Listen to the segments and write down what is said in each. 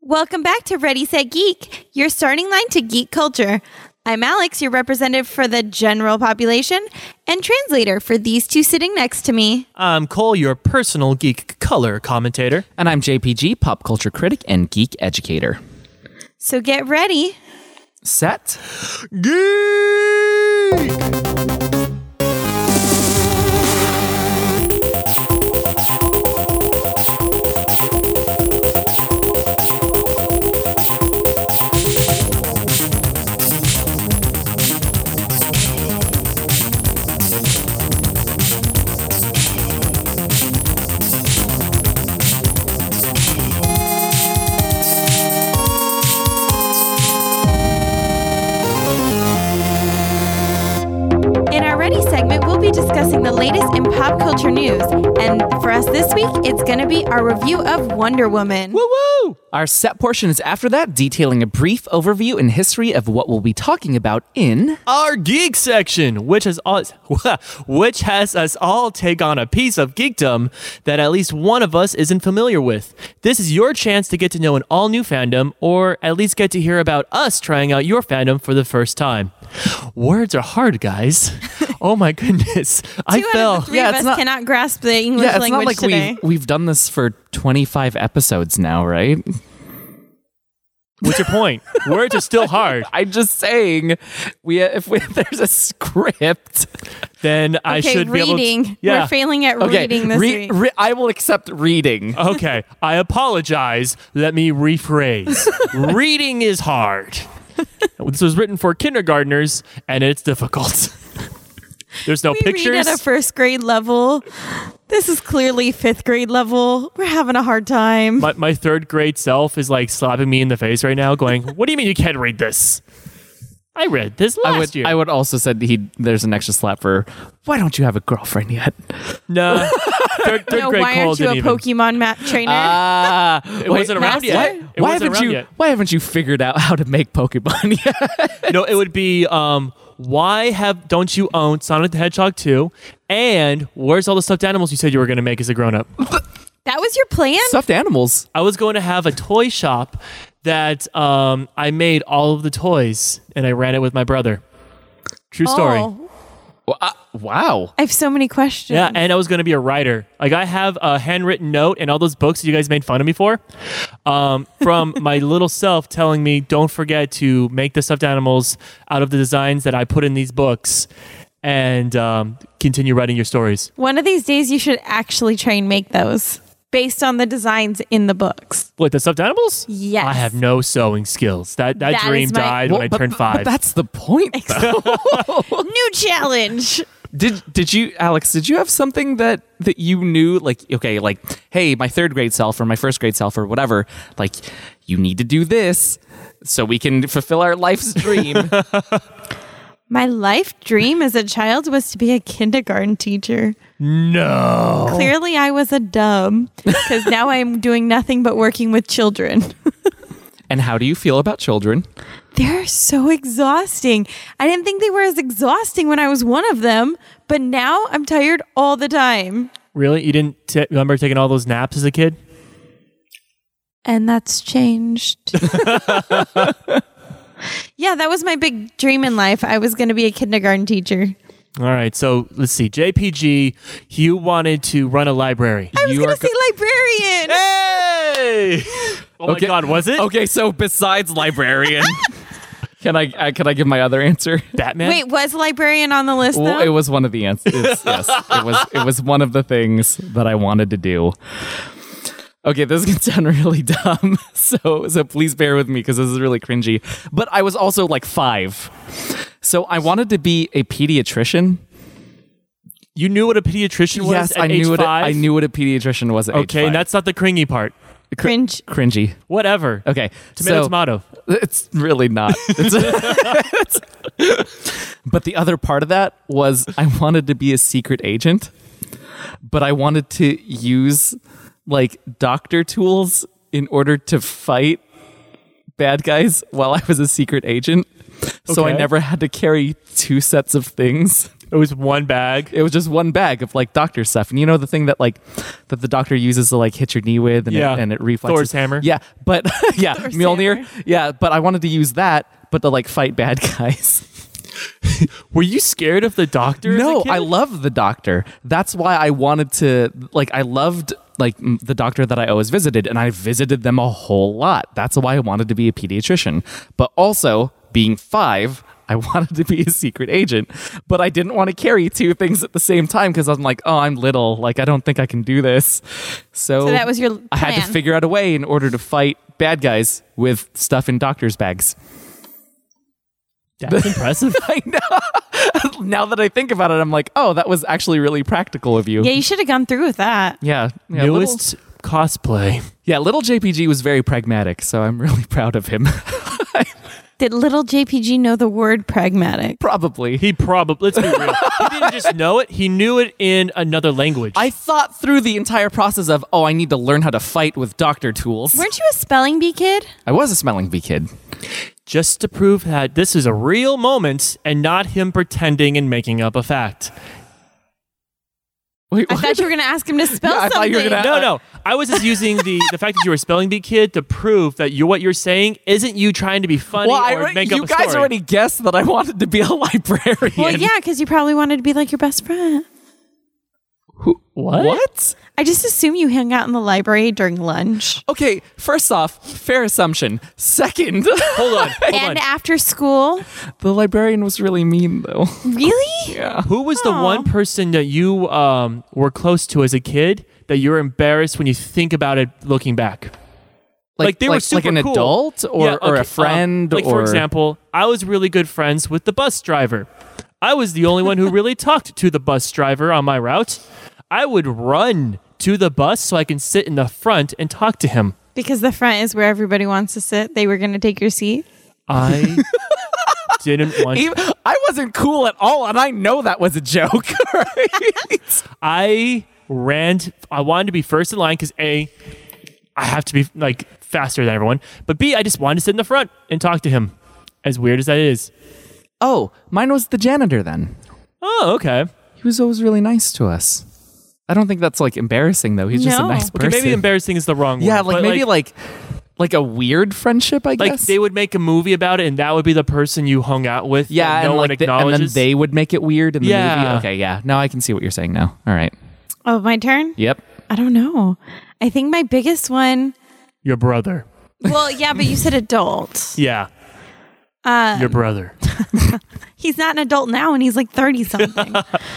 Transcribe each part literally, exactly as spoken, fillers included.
Welcome back to Ready, Set, Geek, your starting line to geek culture. I'm Alex, your representative for the general population and translator for these two sitting next to me. I'm Cole, your personal geek color commentator. And I'm J P G, pop culture critic and geek educator. So get ready. Set. Geek! Segment, we'll be discussing the latest in pop culture news. And for us this week, it's going to be our review of Wonder Woman. Woo woo! Our set portion is after that, detailing a brief overview and history of what we'll be talking about in our geek section, which has all, which has us all take on a piece of geekdom that at least one of us isn't familiar with. This is your chance to get to know an all-new fandom, or at least get to hear about us trying out your fandom for the first time. Words are hard, guys. Oh my goodness. I Two fell. Out of the three Yeah, of it's us not- cannot grasp the English Yeah, it's language not like today. we've, we've done this for twenty-five episodes now, right? What's your point? Words are still hard. I'm just saying, we if, we, if there's a script, Then I okay, should be reading. able to... Yeah. We're failing at okay, reading this re- week. re- I will accept reading. Okay, I apologize. Let me rephrase. Reading is hard. This was written for kindergartners, and it's difficult. There's no we pictures. read at a first grade level. This is clearly fifth grade level. We're having a hard time. my, my third grade self is like slapping me in the face right now, going, "What do you mean you can't read this? I read this last I would year." I would also said he there's an extra slap for why don't you have a girlfriend yet? No, third, third no, grade why Cole aren't you a didn't even. Pokemon mat trainer? Ah, It wasn't around Master? yet. Why- It why wasn't haven't around you yet. why haven't you figured out how to make Pokemon yet? No, it would be um, why have don't you own Sonic the Hedgehog two? And where's all the stuffed animals you said you were going to make as a grown up? That was your plan? Stuffed animals. I was going to have a toy shop that um, I made all of the toys, and I ran it with my brother. True story. Oh, Well, uh, wow. I have so many questions. Yeah, and I was going to be a writer. Like, I have a handwritten note and all those books that you guys made fun of me for um, from my little self telling me, don't forget to make the stuffed animals out of the designs that I put in these books and um, continue writing your stories. One of these days, you should actually try and make those based on the designs in the books. What, the stuffed animals? Yes. I have no sewing skills. That that, That dream is my- died Well, when I but, turned but- five. But that's the point, though. New challenge. Did did you, Alex? Did you have something that that you knew, like, okay, like, hey, my third grade self or my first grade self or whatever, like, you need to do this so we can fulfill our life's dream. My life dream as a child was to be a kindergarten teacher. no. Clearly, I was a dub because now I'm doing nothing but working with children. And how do you feel about children? They're so exhausting. I didn't think they were as exhausting when I was one of them, but now I'm tired all the time. Really? You didn't t- remember taking all those naps as a kid? And that's changed. Yeah, that was my big dream in life. I was going to be a kindergarten teacher. All right, so let's see. J P G, you wanted to run a library. I was You going are to say librarian. Hey! Oh Okay. my God, was it? Okay, so besides librarian, can I, I can I give my other answer? Batman? Wait, was librarian on the list though? Well, it was one of the answers. Yes, it was. It was one of the things that I wanted to do. Okay, this is gonna sound really dumb, so so please bear with me because this is really cringy. But I was also like five, so I wanted to be a pediatrician. You knew what a pediatrician was Yes, at I age knew what a, five? I kny what a pediatrician was at age Okay, five. and that's not the cringy part. Cringe. Cringy. Whatever. Okay, Tomato, so tomato. it's really not. It's it's- but the other part of that was I wanted to be a secret agent, but I wanted to use like doctor tools in order to fight bad guys while I was a secret agent. So I Okay. never had to carry two sets of things. It was one bag. It was just one bag of like doctor stuff, and you know the thing that like that the doctor uses to like hit your knee with, and Yeah. it, and it reflexes. Thor's hammer. Yeah, but yeah, Thor's Mjolnir. hammer. Yeah, but I wanted to use that, but to like fight bad guys. Were you scared of the doctor? as a No, kid? I love the doctor. That's why I wanted to like. I loved like m- the doctor that I always visited, and I visited them a whole lot. That's why I wanted to be a pediatrician. But also, being five, I wanted to be a secret agent, but I didn't want to carry two things at the same time because I'm like, oh, I'm little. Like, I don't think I can do this. So, So that was your I had to plan. figure out a way in order to fight bad guys with stuff in doctor's bags. That's impressive. I know. Now that I think about it, I'm like, oh, that was actually really practical of you. Yeah, you should have gone through with that. Yeah. Yeah, little, Newest cosplay. yeah, little J P G was very pragmatic, so I'm really proud of him. Did little J P G know the word pragmatic? Probably. He probably, let's be real. He didn't just know it, he knew it in another language. I thought through the entire process of, oh, I need to learn how to fight with doctor tools. Weren't you a spelling bee kid? I was a smelling bee kid. just to prove that this is a real moment and not him pretending and making up a fact. Wait, I what? thought you were going to ask him to spell Yeah, I something. thought you were gonna- No, no. I was just using the, the fact that you were a spelling bee kid to prove that you what you're saying isn't you trying to be funny well, I or already- make you up a guys story. already guessed that I wanted to be a librarian. Well, yeah, because you probably wanted to be like your best friend. Who, What? What? I just assume you hung out in the library during lunch. Okay, first off, fair assumption. Second, Hold on. Hold and on. after school? the librarian was really mean, though. Really? Yeah. Who was the Aw. one person that you um, were close to as a kid that you're embarrassed when you think about it looking back? Like, they were like, super like an cool. adult or, Yeah, or okay, a friend um, like or for example, I was really good friends with the bus driver. I was the only one who really talked to the bus driver on my route. I would run to the bus so I can sit in the front and talk to him. Because the front is where everybody wants to sit. They were going to take your seat. I didn't want Even- I wasn't cool at all, and I know that was a joke. Right? I ran. t- I wanted to be first in line because A, I have to be like faster than everyone. But B, I just wanted to sit in the front and talk to him. As weird as that is. Oh, mine was the janitor then. Oh, okay. He was always really nice to us. I don't think that's like embarrassing though. He's just a No. nice Okay, person. maybe embarrassing is the wrong word. Yeah, like but, maybe like like a weird friendship, I like guess. they would make a movie about it, and that would be the person you hung out with. yeah, that no and one like the- and acknowledges. then they would make it weird in the Yeah. movie. Okay, yeah. Now I can see what you're saying now. All right. Oh, my turn? Yep. I don't know. I think my biggest one. Your brother. Well, yeah, but you said adult. Yeah, Uh, your brother. he's not an adult now and he's like thirty something.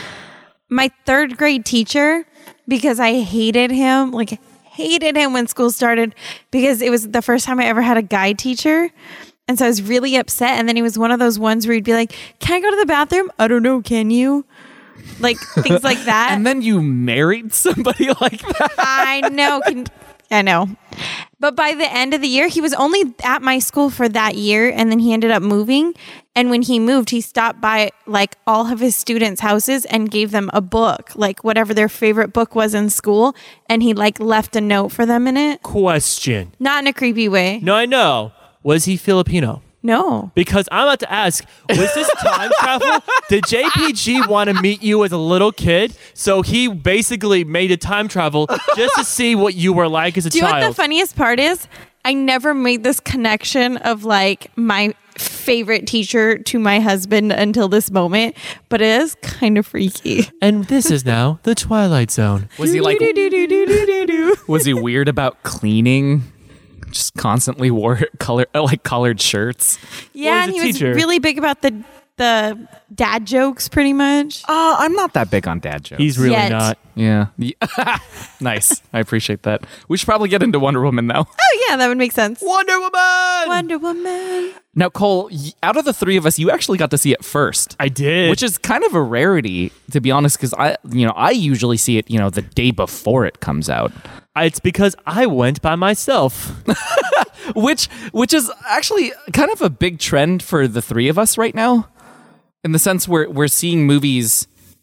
My third grade teacher, because I hated him, like hated him when school started because it was the first time I ever had a guy teacher. And so I was really upset. And then he was one of those ones where he'd be like, can I go to the bathroom? I don't know. Can you? Like things like that. And then you married somebody like that. I know. Can, I know. But by the end of the year, he was only at my school for that year. And then he ended up moving. And when he moved, he stopped by like all of his students' houses and gave them a book, like whatever their favorite book was in school. And he like left a note for them in it. Question. Not in a creepy way. No, I know. Was he Filipino? No. Because I'm about to ask, was this time travel? Did J P G want to meet you as a little kid? So he basically made a time travel just to see what you were like as a Do you know what the child. funniest part is? I never made this connection of like my favorite teacher to my husband until this moment, but it is kind of freaky. And this is now the Twilight Zone. Was he like Do-do-do-do-do-do-do. was he weird about cleaning? Just constantly wore color like colored shirts. Yeah, he's and a he was teacher. really big about the the dad jokes, pretty much. Uh, I'm not that big on dad jokes. He's really Yet. not. yeah. Yeah. Nice. I appreciate that. We should probably get into Wonder Woman now. Oh yeah, that would make sense. Wonder Woman! Wonder Woman. Now, Cole, y- out of the three of us, you actually got to see it first. I did. Which is kind of a rarity, to be honest, because I, you know, I usually see it, you know, the day before it comes out, It's because I went by myself. which, which is actually kind of a big trend for the three of us right now, in the sense where we're seeing movies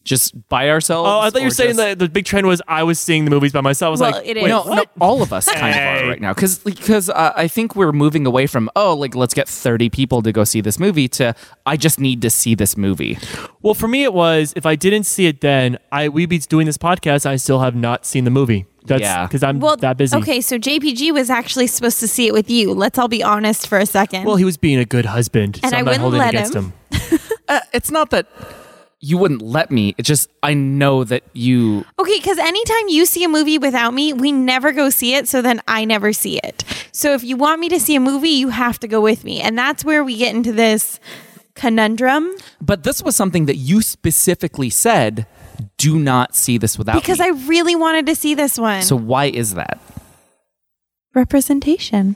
just by ourselves? Oh, I thought you or were saying just- that the big trend was I was seeing the movies by myself. I was Well, like, it wait, is. No, what? no, all of us kind of Hey. are right now because because uh, I think we're moving away from oh like let's get thirty people to go see this movie to I just need to see this movie. Well, for me, it was if I didn't see it then, I we'd be doing this podcast. I still have not seen the movie. That's Yeah. because I'm Well, that busy. Okay, so J P G was actually supposed to see it with you. Let's all be honest for a second. Well, he was being a good husband, And so I I'm not wouldn't holding let against him. him. Uh, it's not that you wouldn't let me. It's just I know that you. Okay, because anytime you see a movie without me, we never go see it, so then I never see it. So if you want me to see a movie, you have to go with me. And that's where we get into this conundrum. But this was something that you specifically said. Do not see this without Because me. I really wanted to see this one. So why is that? Representation.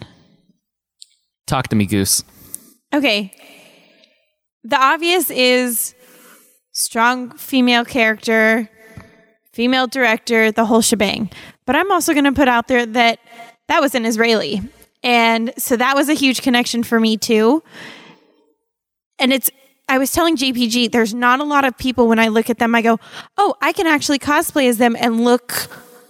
Talk to me, Goose. Okay. The obvious is strong female character, female director, the whole shebang. But I'm also going to put out there that that was an Israeli. And so that was a huge connection for me too. And it's, I was telling J P G, there's not a lot of people when I look at them, I go, oh, I can actually cosplay as them and look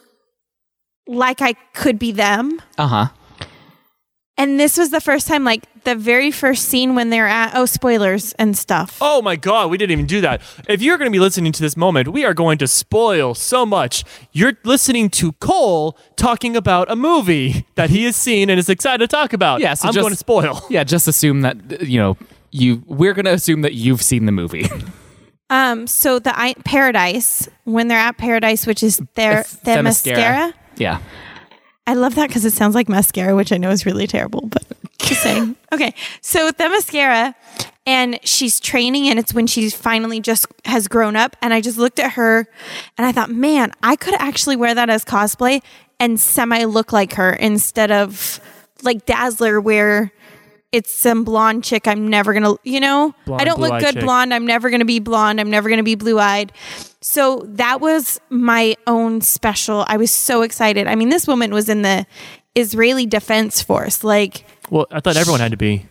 like I could be them. Uh huh. And this was the first time, like the very first scene when they're at, oh, spoilers and stuff. Oh my God, we didn't even do that. If you're going to be listening to this moment, we are going to spoil so much. You're listening to Cole talking about a movie that he has seen and is excited to talk about. Yeah, so I'm just- going to spoil. Yeah, just assume that you know you. We're gonna assume that you've seen the movie. Um, so the I- Paradise, when they're at Paradise, which is their their mascara. Yeah. I love that because it sounds like mascara, which I know is really terrible, but just saying. Okay, so the mascara, and she's training, and it's when she finally just has grown up. And I just looked at her, and I thought, man, I could actually wear that as cosplay and semi look like her instead of like Dazzler, where it's some blonde chick. I'm never gonna, you know, Blonde, I don't look blue-eyed good chick. blonde. I'm never gonna be blonde. I'm never gonna be blue eyed. So that was my own special. I was so excited. I mean, this woman was in the Israeli Defense Force. Like, Well, I thought everyone had to be.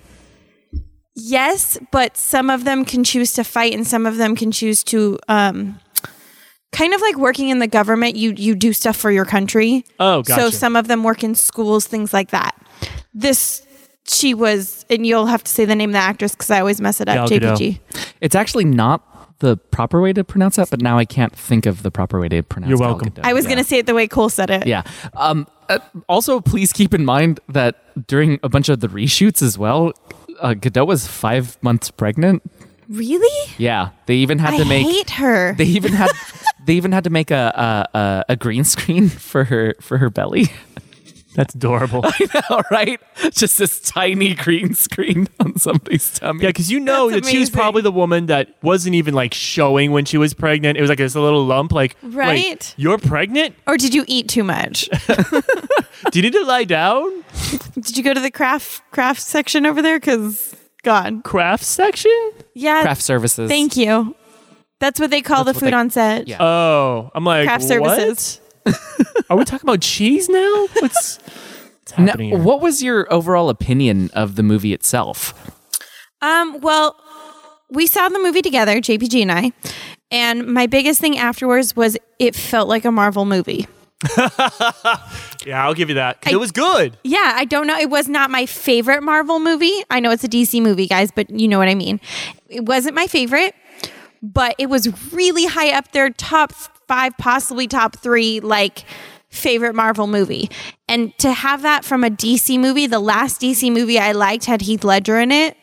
yes, but some of them can choose to fight and some of them can choose to um kind of like working in the government. You you do stuff for your country. Oh, gotcha. So some of them work in schools, things like that. This she was, and you'll have to say the name of the actress because I always mess it up. Gal J P Gadot. G. It's actually not the proper way to pronounce that, but now I can't think of the proper way to pronounce. You're Gal welcome. Gadot. I was Yeah. gonna say it the way Cole said it. Yeah. Um, uh, also, please keep in mind that during a bunch of the reshoots as well, uh, Godot was five months pregnant. Really? Yeah, they even had I to make. hate her. They even had. They even had to make a, a a a green screen for her for her belly. That's adorable. I know, right? Just this tiny green screen on somebody's tummy. Yeah, because you know That's that she was amazing. probably the woman that wasn't even like showing when she was pregnant. It was like this little lump. Like, Right? wait, you're pregnant? Or did you eat too much? Do you need to lie down? Did you go to the craft craft section over there? Because God, Craft section? yeah. Craft services. Thank you. That's what they call That's the what food they- on set. Yeah. Oh, I'm like, Craft what? services. Are we talking about cheese now? What's, what's Now, happening here? what was your overall opinion of the movie itself? Um. Well, we saw the movie together, J P G and I, and my biggest thing afterwards was it felt like a Marvel movie. Yeah, I'll give you that. 'Cause I- it was good. Yeah, I don't know. It was not my favorite Marvel movie. I know it's a D C movie, guys, but you know what I mean. It wasn't my favorite, but it was really high up there, top five, possibly top three, like favorite Marvel movie. And to have that from a D C movie, the last D C movie I liked had Heath Ledger in it.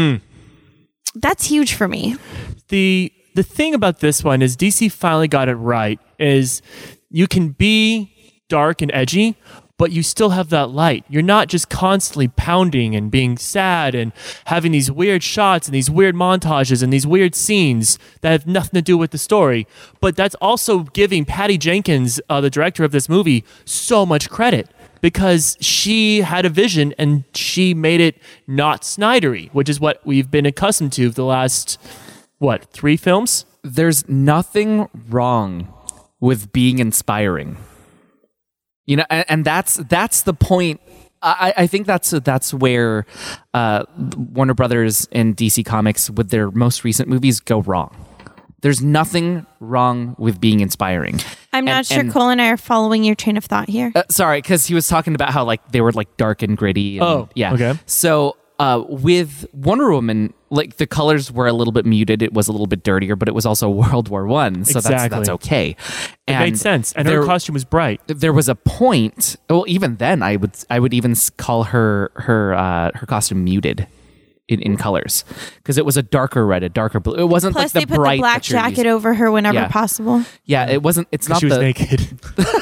That's huge for me. the the thing about this one is D C finally got it right. Is you can be dark and edgy, but you still have that light. You're not just constantly pounding and being sad and having these weird shots and these weird montages and these weird scenes that have nothing to do with the story. But that's also giving Patty Jenkins, uh, the director of this movie, so much credit. Because she had a vision and she made it not Snydery, which is what we've been accustomed to for the last, what, three films? There's nothing wrong with being inspiring. You know, and, and that's that's the point. I, I think that's that's where uh, Warner Brothers and D C Comics with their most recent movies go wrong. There's nothing wrong with being inspiring. I'm not And- sure and- Cole and I are following your train of thought here. Uh, sorry, because he was talking about how like they were like dark and gritty. And, Oh, yeah. okay. So uh, with Wonder Woman, like the colors were a little bit muted. It was a little bit dirtier, but it was also World War One, so that's Exactly. that's okay. It And made sense. And there, her costume was bright. there was a point. Well, even then, I would I would even s- call her her uh, her costume muted. In, in colors, because it was a darker red, a darker blue. It wasn't Plus, like the they put bright the black that you're jacket used- over her whenever Yeah. possible. Yeah, it wasn't. It's not She was the naked.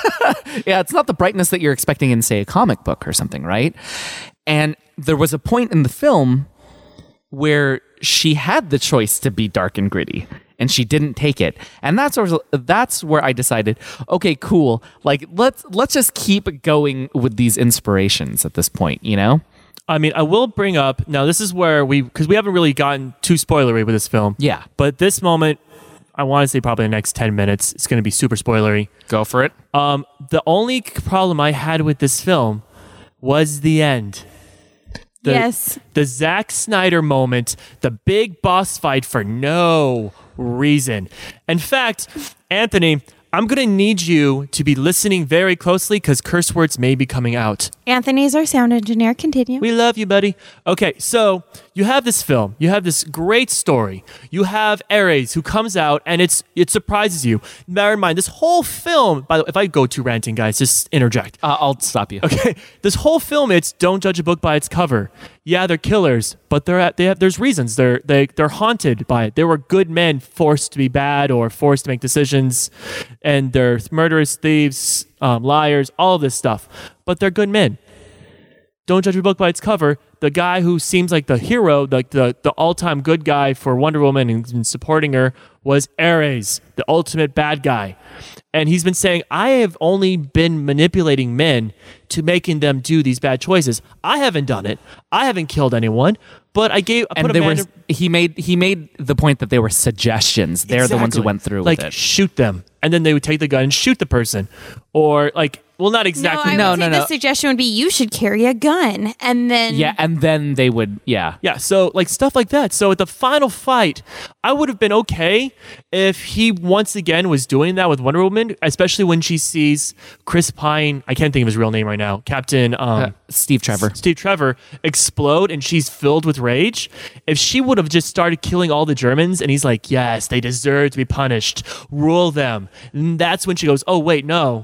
yeah, it's not the brightness that you're expecting in, say, a comic book or something, right? And there was a point in the film where she had the choice to be dark and gritty, and she didn't take it. And that's where that's where I decided, okay, cool. Like let's let's just keep going with these inspirations at this point, you know? I mean, I will bring up now. This is where we because we haven't really gotten too spoilery with this film. Yeah. But this moment, I want to say probably the next ten minutes, it's going to be super spoilery. Go for it. Um, the only problem I had with this film was the end. The, Yes. The Zack Snyder moment, the big boss fight for no reason. In fact, Anthony, I'm going to need you to be listening very closely because curse words may be coming out. Anthony's our sound engineer. Continue. We love you, buddy. Okay, so you have this film. You have this great story. You have Ares who comes out and it's it surprises you. Bear in mind, this whole film, by the way, if I go too ranting, guys, just interject. Uh, I'll stop you. Okay, this whole film, it's don't judge a book by its cover. Yeah, they're killers, but they're at, they have there's reasons. They're they they're haunted by it. They were good men forced to be bad or forced to make decisions, and they're murderous, thieves, um, liars, all of this stuff. But they're good men. Don't judge a book by its cover. The guy who seems like the hero, like the, the all-time good guy for Wonder Woman and, and supporting her, was Ares, the ultimate bad guy. And he's been saying, I have only been manipulating men to making them do these bad choices. I haven't done it. I haven't killed anyone. But I gave. I And put they a man were. to- He made. He made the point that they were suggestions. They're the ones who Exactly. went through like, with it. shoot them, and then they would take the gun and shoot the person, or like, well, not exactly. No, I No, would no, say no. the suggestion would be you should carry a gun, and then Yeah, and then they would. Yeah. Yeah, so like stuff like that. So at the final fight, I would have been okay if he once again was doing that with Wonder Woman, especially when she sees Chris Pine, I can't think of his real name right now, Captain um, Uh, Steve Trevor. Steve Trevor, explode and she's filled with rage. If she would have just started killing all the Germans and he's like, yes, they deserve to be punished, rule them. And that's when she goes, oh, wait, no.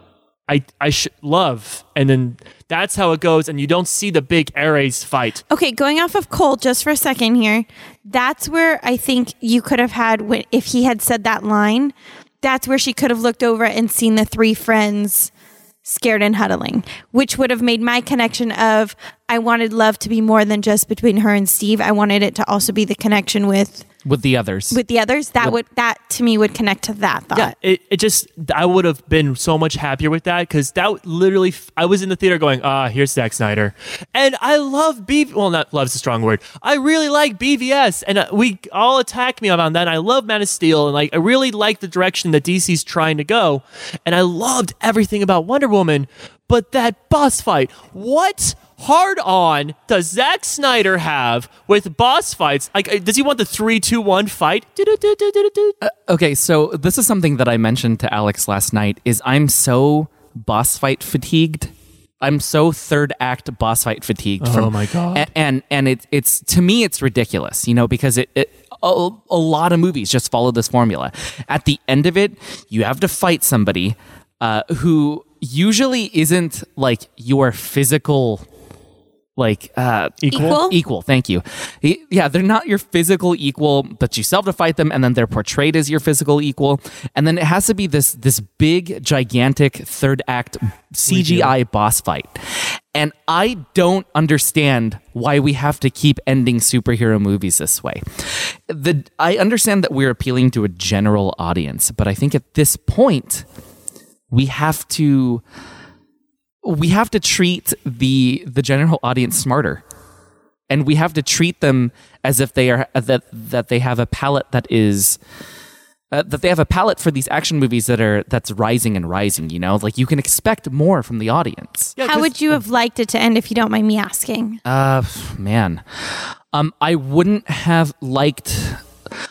I, I should love. And then that's how it goes. And you don't see the big Ares fight. Okay, going off of Cole just for a second here. That's where I think you could have had when, if he had said that line. That's where she could have looked over and seen the three friends scared and huddling, which would have made my connection of I wanted love to be more than just between her and Steve. I wanted it to also be the connection with With the others. with the others. That would that to me would connect to that thought. Yeah, it, it just, I would have been so much happier with that because that literally, I was in the theater going, ah, here's Zack Snyder. And I love B V, well, not love's a strong word. I really like B V S and uh, we all attack me on that. And I love Man of Steel and like, I really like the direction that D C's trying to go. And I loved everything about Wonder Woman, but that boss fight, what hard on does Zack Snyder have with boss fights? Like, uh, does he want the three, two, one fight? Do-do-do-do-do-do. Okay, so this is something that I mentioned to Alex last night. Is I'm so boss fight fatigued. I'm so third act boss fight fatigued. Oh from, my God. a- And and it, it's to me it's ridiculous, you know, because it. it a, a lot of movies just follow this formula. At the end of it, you have to fight somebody uh, who usually isn't like your physical. Like uh, Equal? equal. Thank you. He- Yeah, they're not your physical equal, but you still have to fight them, and then they're portrayed as your physical equal, and then it has to be this this big, gigantic third act C G I boss fight. And I don't understand why we have to keep ending superhero movies this way. The I understand that we're appealing to a general audience, but I think at this point we have to. We have to treat the the general audience smarter, and we have to treat them as if they are that that they have a palette that is uh, that they have a palette for these action movies that are that's rising and rising. You know, like you can expect more from the audience. Yeah, How 'cause- would you have liked it to end if you don't mind me asking? Uh, man, um, I wouldn't have liked.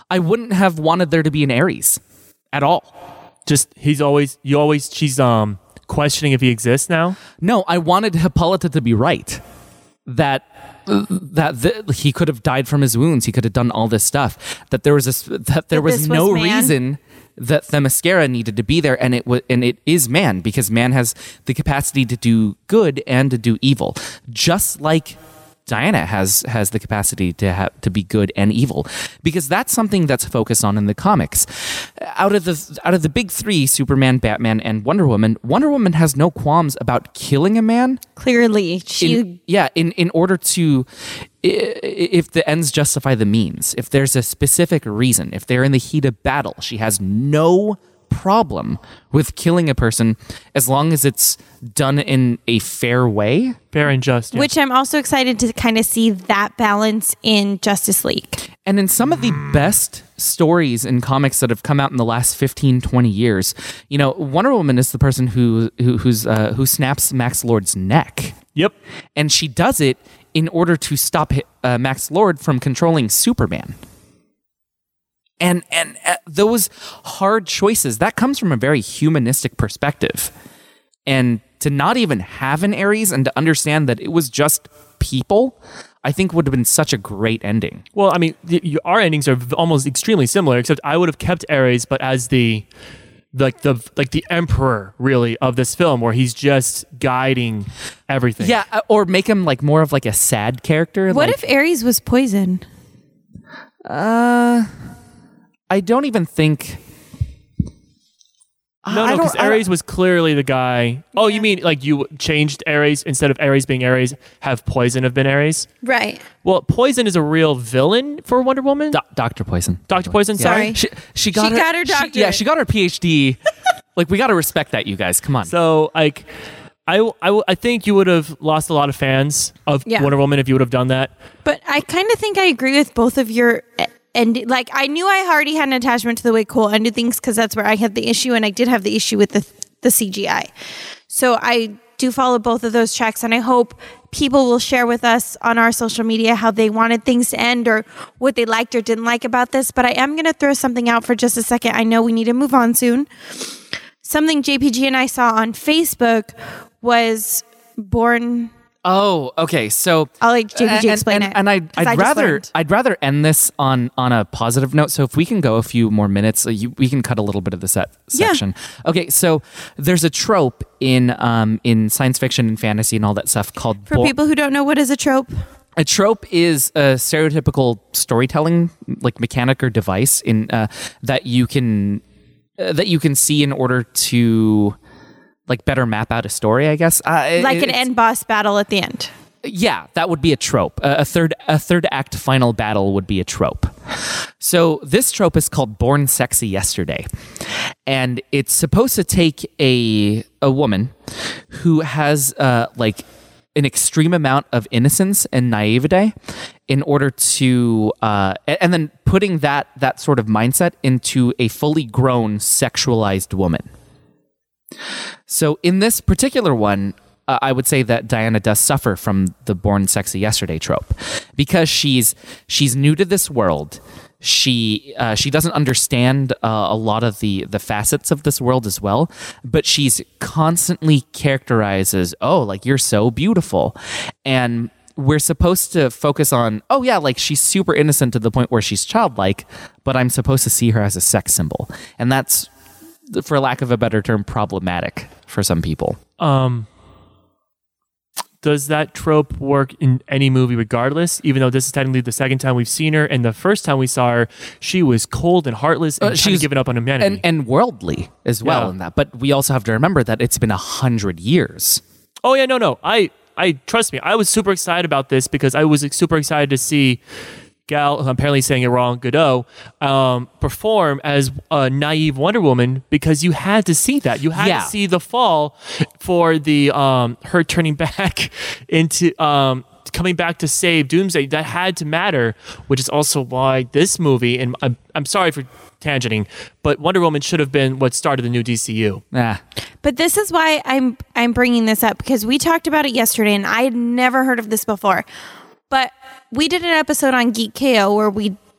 I wouldn't have wanted there to be an Ares at all. Just he's always you always she's um questioning if he exists now. No, I wanted Hippolyta to be right. That that the, he could have died from his wounds. He could have done all this stuff. That there was a, that there That was this no was man? reason that Themyscira needed to be there, and it was and it is man, because man has the capacity to do good and to do evil, just like Diana has has the capacity to have to be good and evil, because that's something that's focused on in the comics. Out of the out of the big three, Superman, Batman, and Wonder Woman, Wonder Woman has no qualms about killing a man. Clearly, she. In, yeah, in in order to, if the ends justify the means, if there's a specific reason, if they're in the heat of battle, she has no problem with killing a person as long as it's done in a fair way. Fair and just. Yeah. Which I'm also excited to kind of see that balance in Justice League. And in some of the best stories in comics that have come out in the last fifteen, twenty years, you know, Wonder Woman is the person who who who's uh, who snaps Max Lord's neck. Yep. And she does it in order to stop uh, Max Lord from controlling Superman. And and uh, those hard choices, that comes from a very humanistic perspective. And to not even have an Ares and to understand that it was just people, I think would have been such a great ending. Well, I mean, the, your, our endings are v- almost extremely similar, except I would have kept Ares, but as the like the like the emperor, really, of this film, where he's just guiding everything. Yeah, uh, or make him like more of like a sad character. What like, if Ares was poison? Uh, I don't even think. No, I no, don't- because I don't- Ares was clearly the guy. Oh, you mean like you changed Ares, instead of Ares being Ares, have Poison have been Ares? Right. Well, Poison is a real villain for Wonder Woman. Do- Doctor Poison. Doctor Poison, sorry. Sorry. She, she got She her. got her she- doctorate. yeah, she got her P H D. Like, we got to respect that, you guys. Come on. So, like, I, I, I think you would have lost a lot of fans of Yeah. Wonder Woman if you would have done that. But I kind of think I agree with both of your and like I knew I already had an attachment to the way Cole ended things because that's where I had the issue, and I did have the issue with the the C G I. So I do follow both of those tracks, and I hope people will share with us on our social media how they wanted things to end or what they liked or didn't like about this. But I am going to throw something out for just a second. I know we need to move on soon. Something J P G and I saw on Facebook was Born. Oh, okay. So I'll let J P G and, explain and, it. And I'd, 'cause I I'd just rather learned. I'd rather end this on on a positive note. So if we can go a few more minutes, uh, you, we can cut a little bit of the set Yeah. section. Okay. So there's a trope in um in science fiction and fantasy and all that stuff called For bo- people who don't know, what is a trope? A trope is a stereotypical storytelling like mechanic or device in uh, that you can uh, that you can see in order to like better map out a story, I guess. Uh, Like an it's- end boss battle at the end. Yeah, that would be a trope. A, a third a third act final battle would be a trope. So this trope is called Born Sexy Yesterday. And it's supposed to take a a woman who has uh like an extreme amount of innocence and naivete in order to uh a- and then putting that that sort of mindset into a fully grown sexualized woman. So in this particular one, uh, I would say that Diana does suffer from the Born Sexy Yesterday trope because she's she's new to this world. She uh, she doesn't understand uh, a lot of the the facets of this world as well, but she's constantly characterized as, oh, like you're so beautiful, and we're supposed to focus on, oh yeah, like she's super innocent to the point where she's childlike, but I'm supposed to see her as a sex symbol, and that's, for lack of a better term, problematic for some people. Um, does that trope work in any movie regardless? Even though this is technically the second time we've seen her, and the first time we saw her, she was cold and heartless and Uh, she's she's- given up on humanity. And and worldly as well Yeah. in that. But we also have to remember that it's been a hundred years. oh yeah, no, no. I, I trust me. I was super excited about this because I was super excited to see Gal, I'm apparently saying it wrong, Godot, um, perform as a naive Wonder Woman because you had to see that. You had Yeah. to see the fall for the um, her turning back into um, coming back to save Doomsday. That had to matter, which is also why this movie, and I'm, I'm sorry for tangenting, but Wonder Woman should have been what started the new D C U. Ah. But this is why I'm I'm bringing this up because we talked about it yesterday, and I had never heard of this before. But we did an episode on Geek K O where we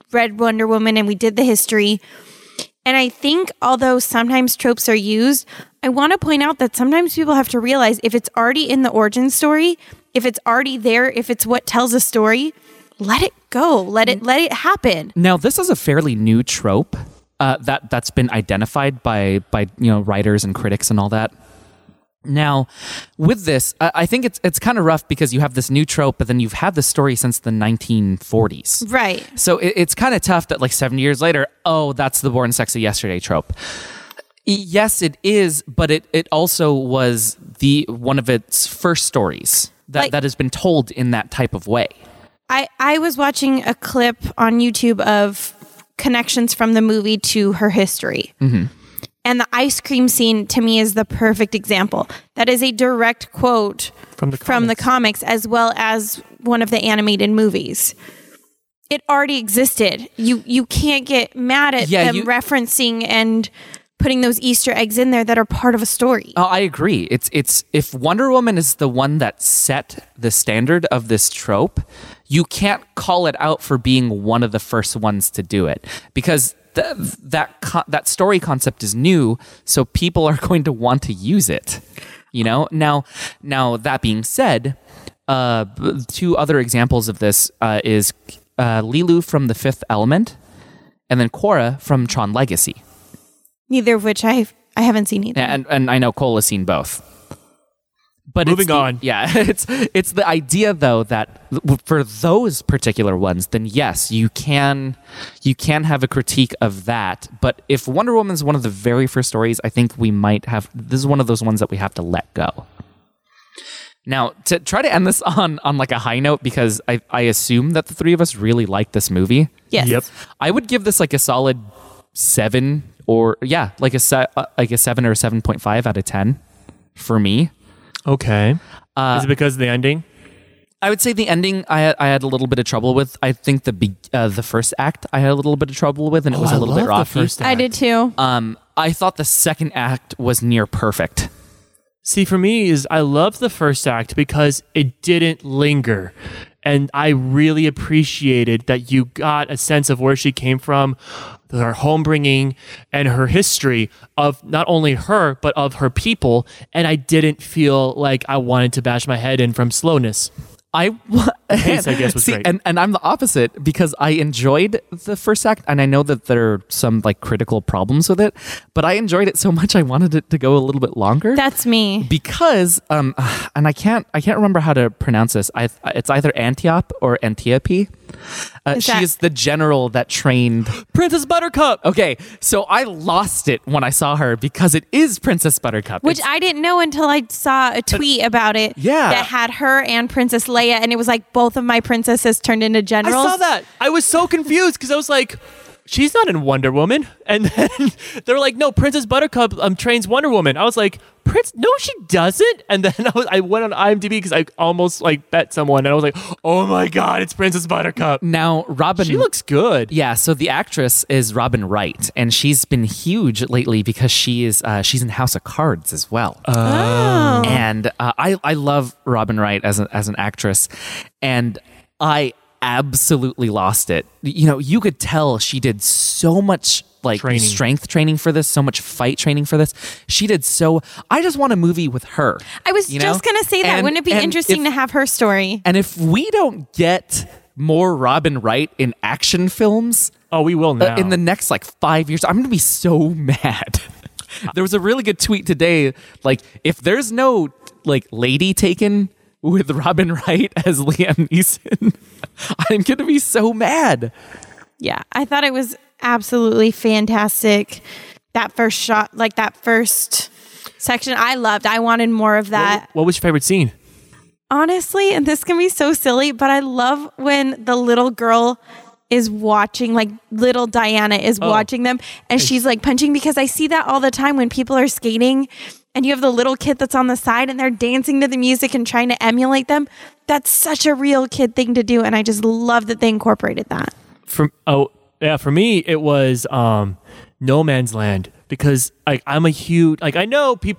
read Wonder Woman and we did the history. And I think although sometimes tropes are used, I want to point out that sometimes people have to realize if it's already in the origin story, if it's already there, if it's what tells a story, let it go. Let it let it happen. Now, this is a fairly new trope uh, that that's been identified by by you know writers and critics and all that. Now, with this, I, I think it's it's kind of rough because you have this new trope, but then you've had the story since the nineteen forties. Right. So it, it's kind of tough that like seventy years later, oh, that's the Born Sexy Yesterday trope. Yes, it is, but it it also was the one of its first stories that, Like- that has been told in that type of way. I, I was watching a clip on YouTube of connections from the movie to her history. Mm-hmm. And the ice cream scene to me is the perfect example. That is a direct quote From the from the comics. comics as well as one of the animated movies. It already existed. You you can't get mad at Yeah, them you- referencing and putting those Easter eggs in there that are part of a story. Oh, I agree. It's it's if Wonder Woman is the one that set the standard of this trope, you can't call it out for being one of the first ones to do it because th- that co- that story concept is new, so people are going to want to use it. You know. Now, now that being said, uh, b- two other examples of this uh, is uh, Lilu from The Fifth Element, and then Korra from Tron Legacy. Neither of which I I haven't seen either. And and I know Cole has seen both. But Moving it's the- on. Yeah, it's it's the idea though that for those particular ones, then yes, you can you can have a critique of that. But if Wonder Woman's one of the very first stories, I think we might have this is one of those ones that we have to let go. Now, to try to end this on on like a high note, because I, I assume that the three of us really like this movie. Yes. Yep. I would give this like a solid seven or yeah, like a se- uh, like a seven or a seven point five out of ten for me. Okay. Uh, Is it because of the ending? I would say the ending I had, I had a little bit of trouble with. I think the be- uh, the first act I had a little bit of trouble with, and it Oh, was a I little love bit the rocky. first I did too. Um, I thought the second act was near perfect. See, for me, is I loved the first act because it didn't linger. And I really appreciated that you got a sense of where she came from, her homebringing, and her history of not only her, but of her people. And I didn't feel like I wanted to bash my head in from slowness. I pace, I guess, was see, great. and and I'm the opposite because I enjoyed the first act, and I know that there are some like critical problems with it, but I enjoyed it so much I wanted it to go a little bit longer. That's me. because um and I can't I can't remember how to pronounce this. I it's either Antiope or Antiope. Uh, Is she that- is the general that trained. Princess Buttercup! Okay, so I lost it when I saw her because it is Princess Buttercup. Which It's- I didn't know until I saw a tweet about it. Yeah. That had her and Princess Leia, and it was like both of my princesses turned into I generals. saw that. I was so confused because I was like, she's not in Wonder Woman. And then they were like, no, Princess Buttercup um, trains Wonder Woman. I was like, Prince? No, she doesn't. And then I, was, I went on IMDb because I almost like bet someone. And I was like, oh my God, it's Princess Buttercup. now Robin. She looks good. Yeah, so the actress is Robin Wright, and she's been huge lately because she is uh, she's in House of Cards as well. Oh. And uh, I I love Robin Wright as a, as an actress, and I absolutely lost it. You know, you could tell she did so much like Training. strength training for this, so much fight training for this. She did so. I just want a movie with her. I was you just know? going to say that. And- Wouldn't it be and interesting if- to have her story? And if we don't get more Robin Wright in action films, Oh, we will now. uh, in the next like five years, I'm gonna be so mad. There was a really good tweet today. Like, if there's no like lady taken with Robin Wright as Liam Neeson, I'm gonna be so mad. Yeah, I thought it was absolutely fantastic. That first shot, like that first section, I loved. I wanted more of that. what, what was your favorite scene? Honestly, and this can be so silly, but I love when the little girl is watching, like little Diana is Oh. watching them, and she's like punching, because I see that all the time when people are skating and you have the little kid that's on the side and they're dancing to the music and trying to emulate them. That's such a real kid thing to do, and I just love that they incorporated that. For, oh, yeah, for me, it was um, No Man's Land because like I'm a huge, like I know people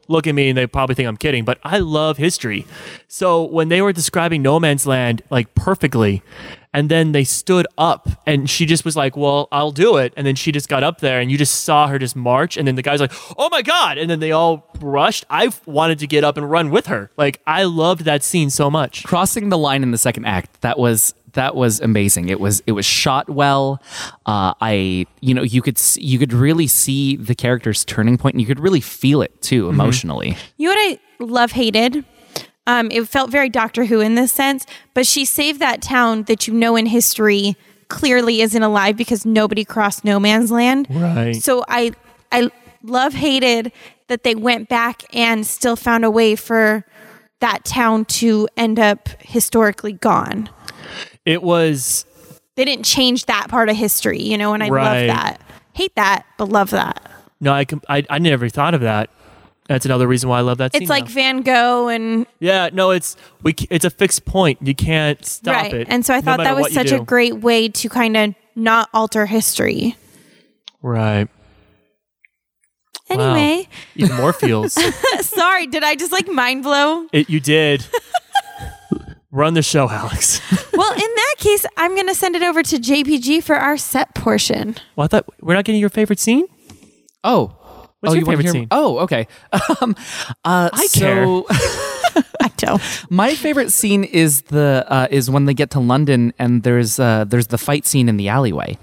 look at me and they probably think I'm kidding, but I love history. So when they were describing No Man's Land like perfectly, and then they stood up and she just was like, well, I'll do it. And then she just got up there and you just saw her just march. And then the guy's like, oh my God. And then they all rushed. I wanted to get up and run with her. Like, I loved that scene so much. Crossing the line in the second act, that was that was amazing. It was it was shot well. Uh, I you know you could see, you could really see the character's turning point, and you could really feel it too emotionally. Mm-hmm. You know what I love hated? Um, it felt very Doctor Who in this sense, but she saved that town that you know in history clearly isn't alive because nobody crossed No Man's Land. Right. So I I love hated that they went back and still found a way for that town to end up historically gone. It was... They didn't change that part of history, you know, and I Right. love that. Hate that, but love that. No, I, com- I I never thought of that. That's another reason why I love that scene. It's like now. Van Gogh and Yeah, no, it's we. c- It's a fixed point. You can't stop right. it. And so I no thought matter that was what you such do. a great way to kind of not alter history. Right. Wow. Anyway, Even more feels. sorry, did I just like mind blow? It, you did. Run the show, Alex. Well, in that case, I'm going to send it over to J P G for our set portion. Well, I thought we're not getting your favorite scene. Oh. What's oh, your you wanna favorite hear- scene? Oh, okay. Um, uh, I so I don't. my favorite scene is the uh, is when they get to London and there's uh, there's the fight scene in the alleyway.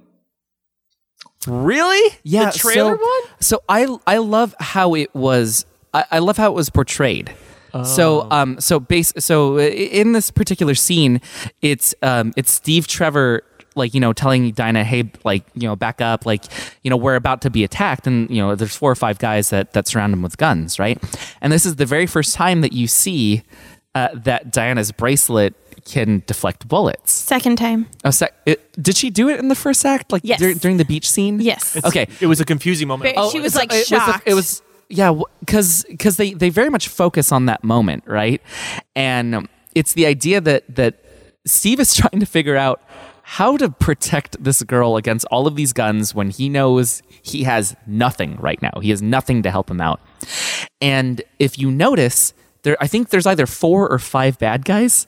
Really? Yeah, The trailer so, one? So I I love how it was. I, I love how it was portrayed. So um so base so i- in this particular scene, it's um it's Steve Trevor, like, you know, telling Dinah, hey, like, you know, back up, like, you know, we're about to be attacked, and, you know, there's four or five guys that that surround him with guns, right? And this is the very first time that you see uh, that Diana's bracelet can deflect bullets. Second time. Oh, sec- it, did she do it in the first act, like Yes. dur- during the beach scene? Yes. It's- Okay. It was a confusing moment. Very- She was, like, it Was shocked. the- it was yeah, because because they they very much focus on that moment, right? And um, it's the idea that that Steve is trying to figure out how to protect this girl against all of these guns when he knows he has nothing right now. He has nothing to help him out. And if you notice, there I think there's either four or five bad guys,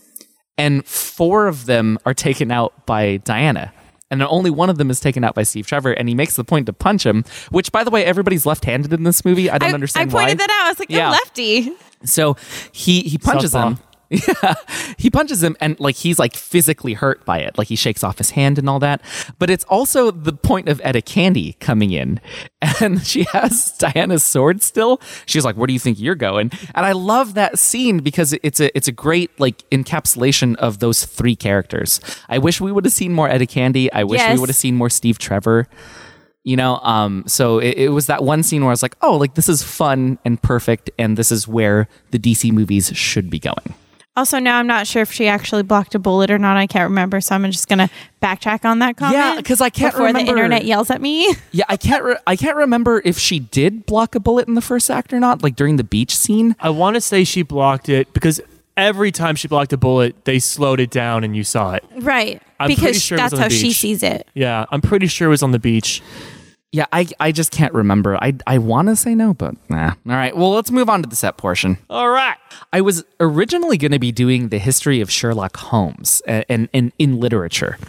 and four of them are taken out by Diana. And only one of them is taken out by Steve Trevor, and he makes the point to punch him, which, by the way, everybody's left-handed in this movie. I don't I, understand I pointed why. that out. I was like, Yeah. you're lefty. So he he punches Southpaw. him. Yeah, he punches him, and like he's like physically hurt by it. Like he shakes off his hand and all that. But it's also the point of Etta Candy coming in, and she has Diana's sword still. She's like, "Where do you think you're going?" And I love that scene because it's a it's a great like encapsulation of those three characters. I wish we would have seen more Etta Candy. I wish Yes. we would have seen more Steve Trevor. You know, um, so it, it was that one scene where I was like, "Oh, like this is fun and perfect, and this is where the D C movies should be going." Also, now I'm not sure if she actually blocked a bullet or not. I can't remember, so I'm just going to backtrack on that comment. Yeah, 'cause I can't before remember- the internet yells at me. Yeah, I can't. Re- I can't remember if she did block a bullet in the first act or not. Like during the beach scene. I want to say she blocked it because every time she blocked a bullet, they slowed it down and you saw it. Right. I'm pretty because sure it was that's on the how she beach. sees it. Yeah, I'm pretty sure it was on the beach. Yeah, I I just can't remember. I I want to say no, but nah. All right. Well, let's move on to the set portion. All right. I was originally going to be doing the history of Sherlock Holmes uh, and in, in literature.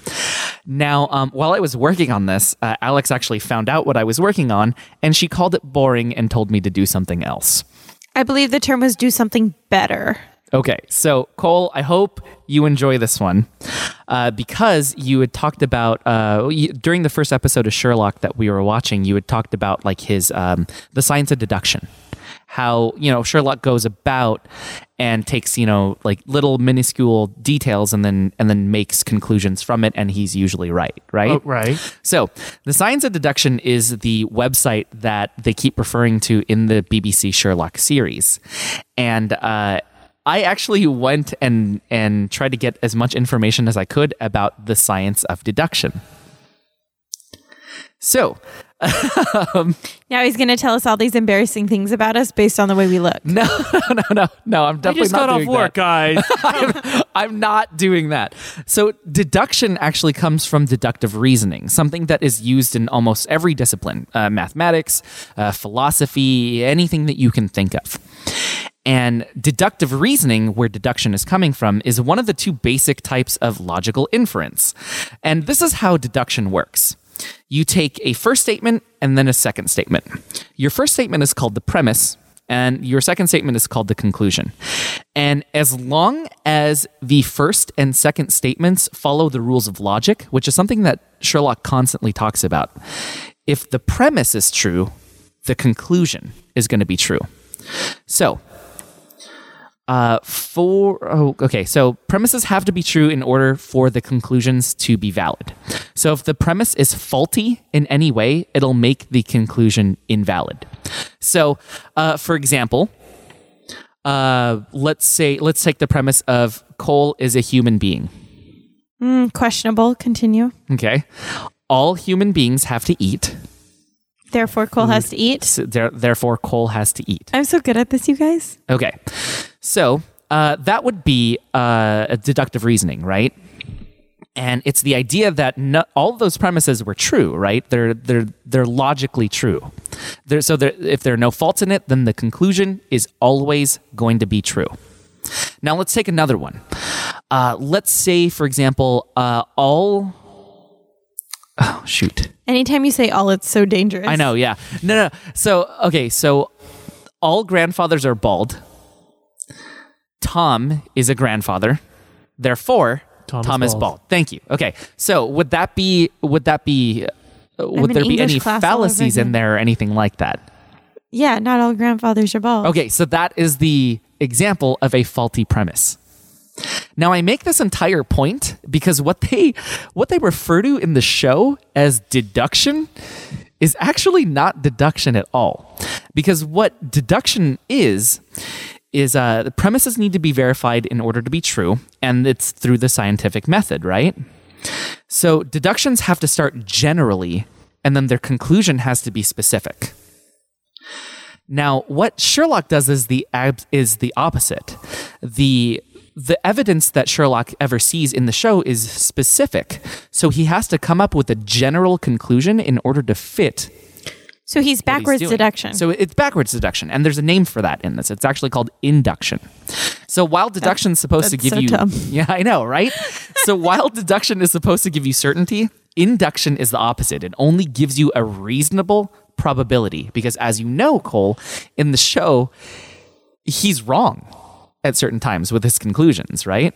Now, um, while I was working on this, uh, Alex actually found out what I was working on, and she called it boring and told me to do something else. I believe the term was do something better. Okay, so Cole, I hope you enjoy this one uh, because you had talked about uh, you, during the first episode of Sherlock that we were watching. You had talked about like his um, the science of deduction, how you know Sherlock goes about and takes you know like little minuscule details and then and then makes conclusions from it, and he's usually right, right? Oh, right. So, the Science of Deduction is the website that they keep referring to in the B B C Sherlock series, and uh, I actually went and and tried to get as much information as I could about the science of deduction. So, Now he's going to tell us all these embarrassing things about us based on the way we look. No, no, no, no. I'm I definitely just not got off doing work, that. guys. I'm, I'm not doing that. So deduction actually comes from deductive reasoning, something that is used in almost every discipline, uh, mathematics, uh, philosophy, anything that you can think of. And deductive reasoning, where deduction is coming from, is one of the two basic types of logical inference. And this is how deduction works. You take a first statement and then a second statement. Your first statement is called the premise, and your second statement is called the conclusion. And as long as the first and second statements follow the rules of logic, which is something that Sherlock constantly talks about, if the premise is true, the conclusion is going to be true. So, Uh, for oh, okay, so premises have to be true in order for the conclusions to be valid. So if the premise is faulty in any way, it'll make the conclusion invalid. So, uh, for example, uh, let's say let's take the premise of Cole is a human being. Mm, questionable. Continue. Okay, all human beings have to eat. Therefore, Cole has to eat. So there, therefore, Cole has to eat. I'm so good at this, you guys. Okay. So uh, that would be uh, a deductive reasoning, right? And it's the idea that no, all of those premises were true, right? They're they're they're logically true. They're, so there, if there are no faults in it, then the conclusion is always going to be true. Now let's take another one. Uh, let's say, for example, uh, all. Oh shoot! Anytime you say all, it's so dangerous. I know. Yeah. No. No. So okay. So all grandfathers are bald. Tom is a grandfather, therefore Tom, Tom is, is bald. bald. Thank you. Okay, so would that be would that be uh, would in there be English any class all over fallacies in again. there or anything like that? Yeah, not all grandfathers are bald. Okay, so that is the example of a faulty premise. Now I make this entire point because what they what they refer to in the show as deduction is actually not deduction at all. Because what deduction is is uh, the premises need to be verified in order to be true, and it's through the scientific method, right? So deductions have to start generally, and then their conclusion has to be specific. Now, what Sherlock does is the ab- is the opposite. The the evidence that Sherlock ever sees in the show is specific, so he has to come up with a general conclusion in order to fit. So he's what backwards doing. deduction. So it's backwards deduction, and there's a name for that in this. It's actually called induction. So while deduction is supposed to that's give so you, dumb. yeah, I know, right? So while deduction is supposed to give you certainty, induction is the opposite. It only gives you a reasonable probability, because as you know, Cole, in the show, he's wrong at certain times with his conclusions, right?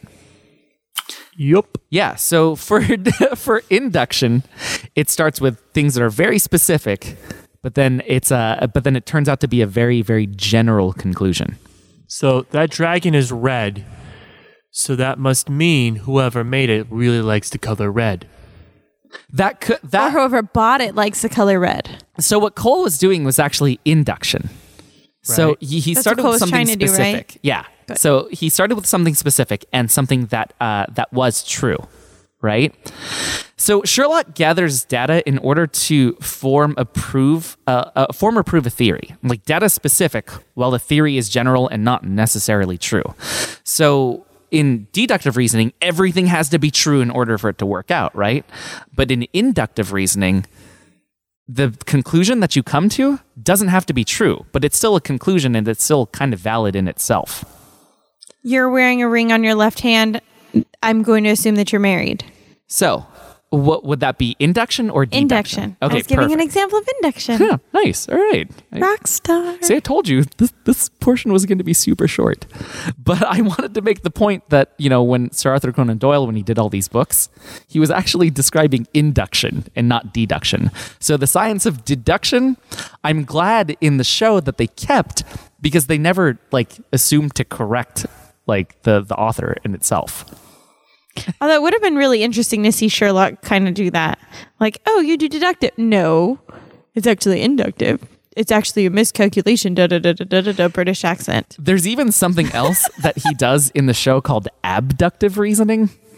Yup. Yeah, so for for induction, it starts with things that are very specific, but then it's uh but then it turns out to be a very very general conclusion. So that dragon is red. So that must mean whoever made it really likes the color red. That could or that whoever bought it likes the color red. so what Cole was doing was actually induction. So Right. he, he That's started what Cole with was something trying to do, specific. right? Yeah. Good. So he started with something specific and something that uh, that was true, right? So Sherlock gathers data in order to form a prove uh, uh, form or prove a theory. Like data specific, while the theory is general and not necessarily true. So in deductive reasoning, everything has to be true in order for it to work out, right? But in inductive reasoning, the conclusion that you come to doesn't have to be true, but it's still a conclusion and it's still kind of valid in itself. You're wearing a ring on your left hand. I'm going to assume that you're married. So, what would that be? Induction or deduction? Induction. Okay, I was giving perfect. an example of induction. Yeah, nice. All right. I- Rock star. See, I told you this, this portion was going to be super short. But I wanted to make the point that, you know, when Sir Arthur Conan Doyle, when he did all these books, he was actually describing induction and not deduction. So the science of deduction, I'm glad in the show that they kept, because they never, like, assumed to correct, like, the, the author in itself. Although it would have been really interesting to see Sherlock kind of do that. Like, oh, you do deductive. No, it's actually inductive. It's actually a miscalculation, da da da da da da, da British accent. There's even something else that he does in the show called abductive reasoning.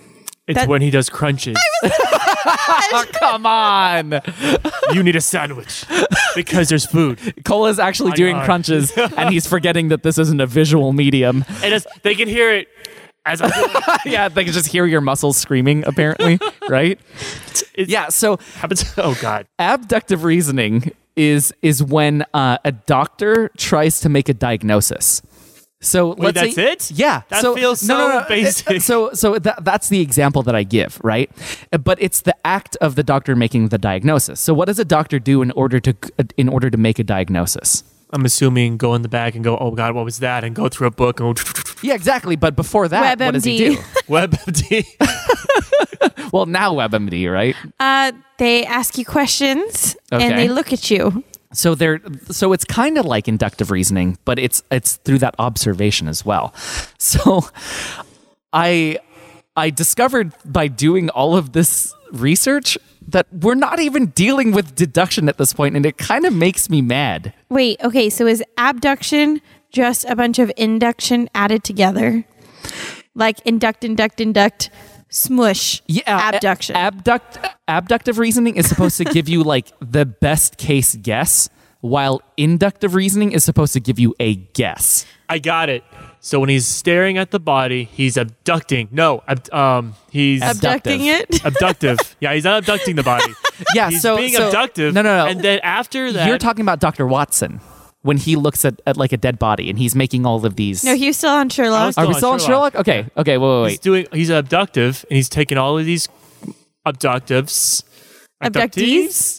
It's That- when he does crunches. Oh, come on. You need a sandwich because there's food. Cole is actually doing God. crunches, and he's forgetting that this isn't a visual medium. And it's, they can hear it as I'm doing it. Yeah, they can just hear your muscles screaming, apparently, right? It Yeah, so happens. Oh, God. abductive reasoning is is when uh, a doctor tries to make a diagnosis. So Wait, let's that's say, it? Yeah, That so, feels no, no, so no. basic. So, so that, that's the example that I give, right? But it's the act of the doctor making the diagnosis. So, what does a doctor do in order to in order to make a diagnosis? I'm assuming go in the back and go, oh, God, what was that? And go through a book and go, Yeah, exactly. But before that, what does he do? WebMD. Well, now WebMD, right? Uh, they ask you questions Okay. and they look at you. So they're so it's kind of like inductive reasoning, but it's it's through that observation as well. So I I discovered by doing all of this research that we're not even dealing with deduction at this point, and it kind of makes me mad. Wait, okay, so is abduction just a bunch of induction added together? Like induct, induct, induct, smush, Yeah, abduction. a- abduct abductive reasoning is supposed to give you like the best case guess, while inductive reasoning is supposed to give you a guess. I got it. So when he's staring at the body, he's abducting. No, ab- um, he's Abducting it? abductive. Yeah, he's not abducting the body. Yeah, He's so being so- abductive. No, no, no. And then after that, You're talking about Doctor Watson when he looks at, at like a dead body and he's making all of these. No, he was still on Sherlock. I was- Are we on still on Sherlock. Sherlock? Okay, okay, wait, wait, he's wait. doing. He's abductive, and he's taking all of these abductives. Abductees?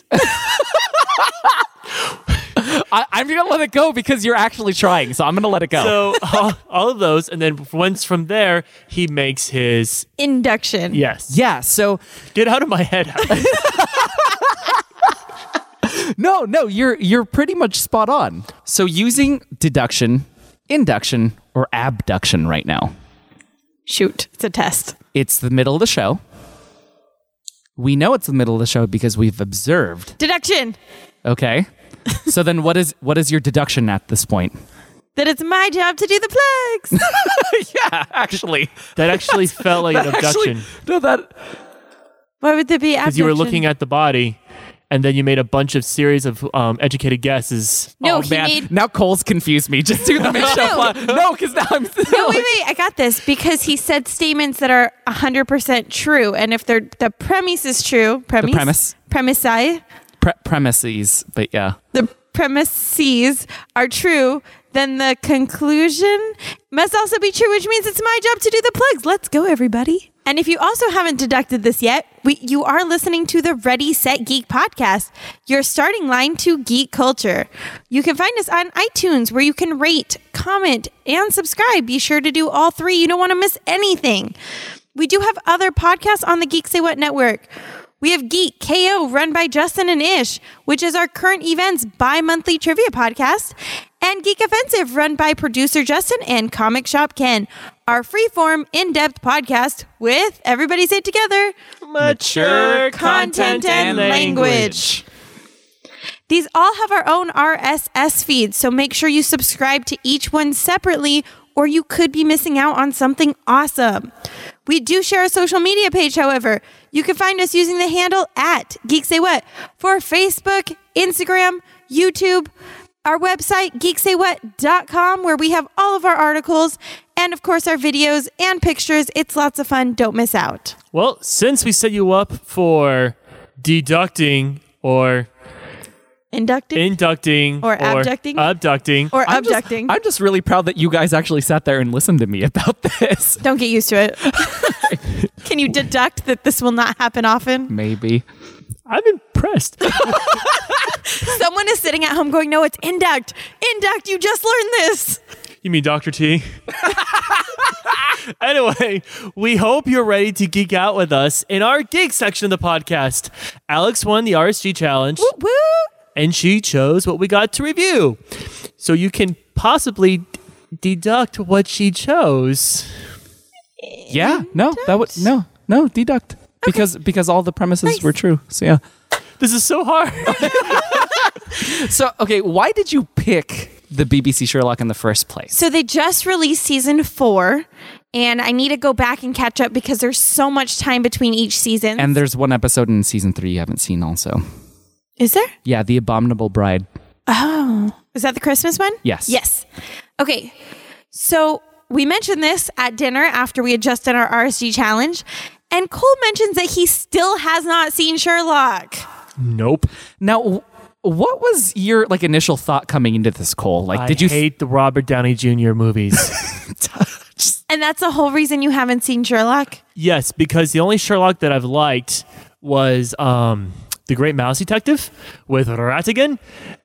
I, I'm gonna let it go because you're actually trying, so I'm gonna let it go. So all, all of those, and then once from there, he makes his Induction. yes. yeah, so Get out of my head. no, no, you're you're pretty much spot on. So using deduction, induction, or abduction right now. Shoot, it's a test. It's the middle of the show. We know it's the middle of the show because we've observed. Deduction. Okay. So then what is what is your deduction at this point? That it's my job to do the plugs. Yeah, actually. That actually felt like an abduction No, that Why would there be abduction? because you were looking at the body, and then you made a bunch of series of um, educated guesses. No, oh, he man. made. Now Cole's confused me. Just do the mid-show No. plot. No, because now I'm No, wait, wait. I got this because he said statements that are one hundred percent true. And if they're the premise is true, premise, premise. premise, Pre- premises, but yeah. the premises are true, then the conclusion must also be true, which means it's my job to do the plugs. Let's go, everybody. And if you also haven't deducted this yet, we, you are listening to the Ready, Set, Geek podcast, your starting line to geek culture. You can find us on iTunes where you can rate, comment, and subscribe. Be sure to do all three. You don't want to miss anything. We do have other podcasts on the Geek Say What network. We have Geek K O run by Justin and Ish, which is our current events bi-monthly trivia podcast, and Geek Offensive run by producer Justin and Comic Shop Ken, our freeform, in-depth podcast with, everybody say it together, Mature content and language. These all have our own R S S feeds, so make sure you subscribe to each one separately or you could be missing out on something awesome. We do share a social media page, however. You can find us using the handle at Geek Say What for Facebook, Instagram, YouTube, our website, geek say what dot com, where we have all of our articles and, of course, our videos and pictures. It's lots of fun. Don't miss out. Well, since we set you up for deducting or Inducting inducting Or abducting? abducting, or I'm just- abducting. I'm just really proud that you guys actually sat there and listened to me about this. Don't get used to it. Can you deduct that this will not happen often? Maybe. I'm impressed. Someone is sitting at home going, no, it's induct. Induct, you just learned this. You mean Doctor T? Anyway, we hope you're ready to geek out with us in our geek section of the podcast. Alex won the R S G challenge, Woo, woo. and she chose what we got to review. So you can possibly d- deduct what she chose. Yeah. No, that would no, no, deduct. Because because all the premises Nice. were true. So yeah. This is so hard. So okay, why did you pick the B B C Sherlock in the first place? So they just released season four, and I need to go back and catch up because there's so much time between each season. And there's one episode in season three you haven't seen also. Is there? Yeah, The Abominable Bride. Oh, is that the Christmas one? Yes. Yes. Okay. So we mentioned this at dinner after we had just done our R S G challenge, and Cole mentions that he still has not seen Sherlock. Nope. Now, w- what was your like initial thought coming into this, Cole? Like, I did you hate the Robert Downey Junior movies? And that's the whole reason you haven't seen Sherlock? Yes, because the only Sherlock that I've liked was um, The Great Mouse Detective with Rattigan,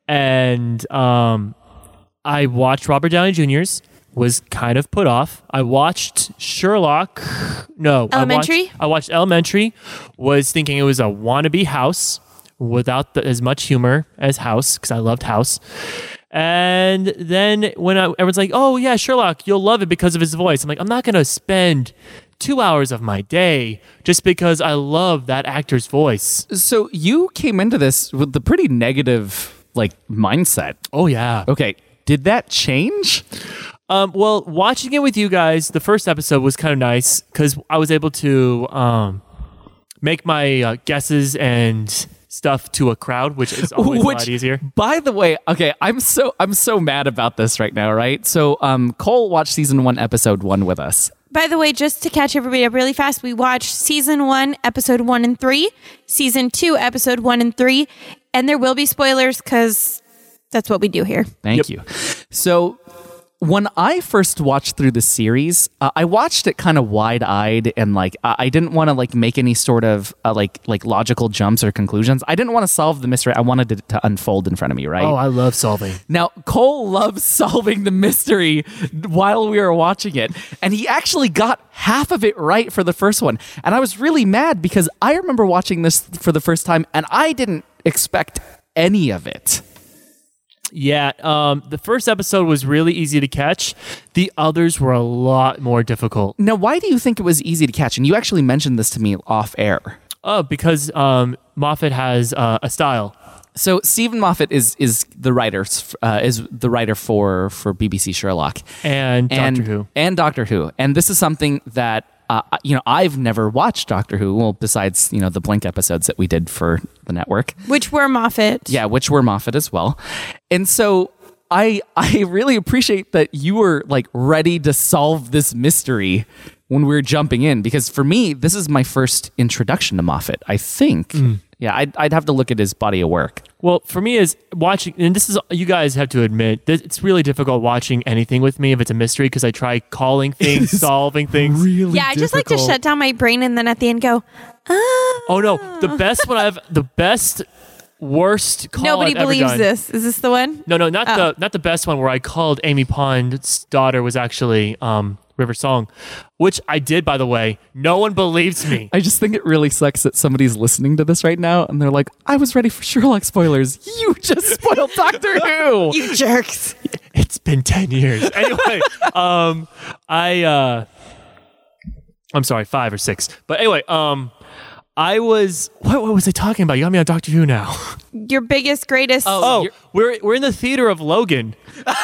and um, I watched Robert Downey Junior's, was kind of put off. I watched Sherlock, no. Elementary? I watched, I watched Elementary, was thinking it was a wannabe House without the, as much humor as House, because I loved House. And then when I, everyone's like, oh yeah, Sherlock, you'll love it because of his voice. I'm like, I'm not going to spend two hours of my day just because I love that actor's voice. So you came into this with the pretty negative like mindset. Oh yeah. Okay, did that change? Um, well, watching it with you guys, the first episode was kind of nice because I was able to um, make my uh, guesses and stuff to a crowd, which is always Which, a lot easier. By the way, okay, I'm so I'm so mad about this right now, right? So um, Cole watched season one, episode one with us. By the way, just to catch everybody up really fast, we watched season one, episode one and three, season two, episode one and three, and there will be spoilers because that's what we do here. Thank Yep. you. So when I first watched through the series, uh, I watched it kind of wide-eyed and like I, I didn't want to like make any sort of uh, like like logical jumps or conclusions. I didn't want to solve the mystery. I wanted it to unfold in front of me, right? Oh, I love solving. Now, Cole loves solving the mystery while we were watching it, and he actually got half of it right for the first one. And I was really mad because I remember watching this for the first time, and I didn't expect any of it. Yeah, um, the first episode was really easy to catch. The others were a lot more difficult. Now, why do you think it was easy to catch? And you actually mentioned this to me off air. Oh, because um, Moffat has uh, a style. So Stephen Moffat is is the writer uh, is the writer for for B B C Sherlock And Doctor and, Who. and Doctor Who, and this is something that uh, you know I've never watched Doctor Who. Well, besides you know the Blink episodes that we did for the network, Which were Moffat. yeah, which were Moffat as well, and so. I I really appreciate that you were like ready to solve this mystery when we were jumping in, because for me this is my first introduction to Moffat. I think, Mm. yeah, I'd I'd have to look at his body of work. Well, for me, is watching, and this is, you guys have to admit, this, it's really difficult watching anything with me if it's a mystery because I try calling things, solving things. Really, Yeah, I just like to shut down my brain and then at the end go, ah. Oh no, the best one I've, the best, worst call Nobody I've ever believes done. this. Is this the one? No, no, not Oh. the not the best one where I called Amy Pond's daughter was actually um, River Song, which I did, by the way. No one believes me. I just think it really sucks that somebody's listening to this right now and they're like, I was ready for Sherlock spoilers. You just spoiled Doctor Who. You jerks. It's been ten years. Anyway, um, I uh, I'm sorry, five or six. But anyway, um, I was what, what was I talking about? You got me on Doctor Who now. Your biggest, greatest. Oh, You're- we're we're in the theater of Logan.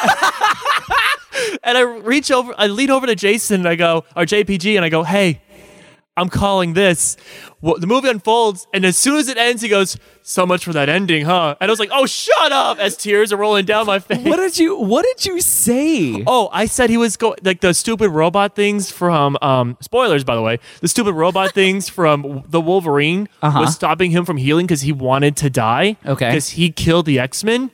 And I reach over, I lean over to Jason and I go, or J P G, and I go, hey, I'm calling this. Well, the movie unfolds, and as soon as it ends, he goes, so much for that ending, huh? And I was like, oh, shut up, as tears are rolling down my face. What did you What did you say? Oh, I said he was going, like the stupid robot things from, um, spoilers, by the way, the stupid robot things from the Wolverine Uh-huh. was stopping him from healing because he wanted to die. Okay. Because he killed the X-Men.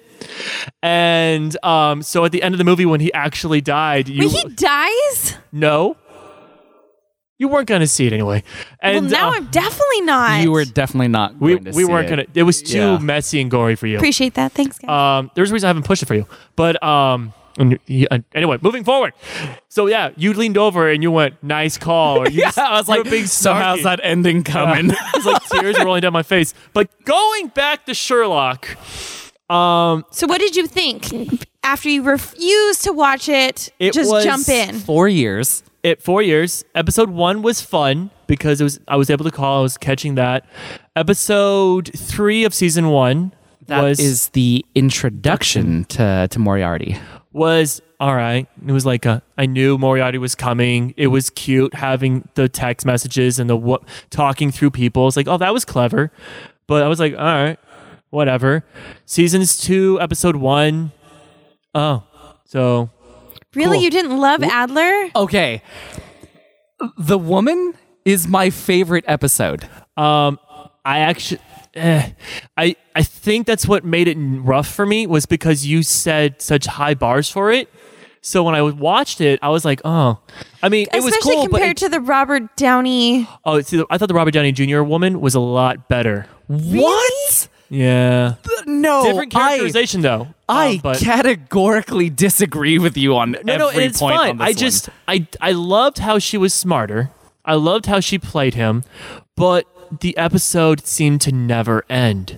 And um, so at the end of the movie, when he actually died, you Wait, he dies? no, you weren't going to see it anyway. Well, And now uh, I'm definitely not. You were definitely not we going to we see weren't it. going to. It was too Yeah. messy and gory for you. Appreciate that. Thanks, guys. Um, there's a reason I haven't pushed it for you. But um, and you- uh, anyway, moving forward. So yeah, you leaned over and you went, "Nice call." Or you Yeah, just- I was you were like, being so how's snarky. that ending coming? It was like tears rolling down my face. But going back to Sherlock, um, so what did you think after you refused to watch it? It just was jump in. Four years. it four years. Episode one was fun because it was I was able to call. I was catching that. Episode three of season one That was is the introduction to, to Moriarty. was all right. It was like a, I knew Moriarty was coming. It was cute having the text messages and the w- talking through people. It's like, oh, that was clever. But I was like, all right, whatever. Seasons two, episode one. Oh, so Really? cool. You didn't love Adler? Okay. The Woman is my favorite episode. Um, I actually, eh, I I think that's what made it rough for me was because you set such high bars for it. So when I watched it, I was like, oh, I mean, it was Especially cool, but compared it, to the Robert Downey. oh, see, I thought the Robert Downey Junior woman was a lot better. What? Yeah, No. different characterization though. I, I Um, but categorically disagree with you on no, no, every it's point fine. on this I one. just, I, I loved how she was smarter. I loved how she played him, but the episode seemed to never end.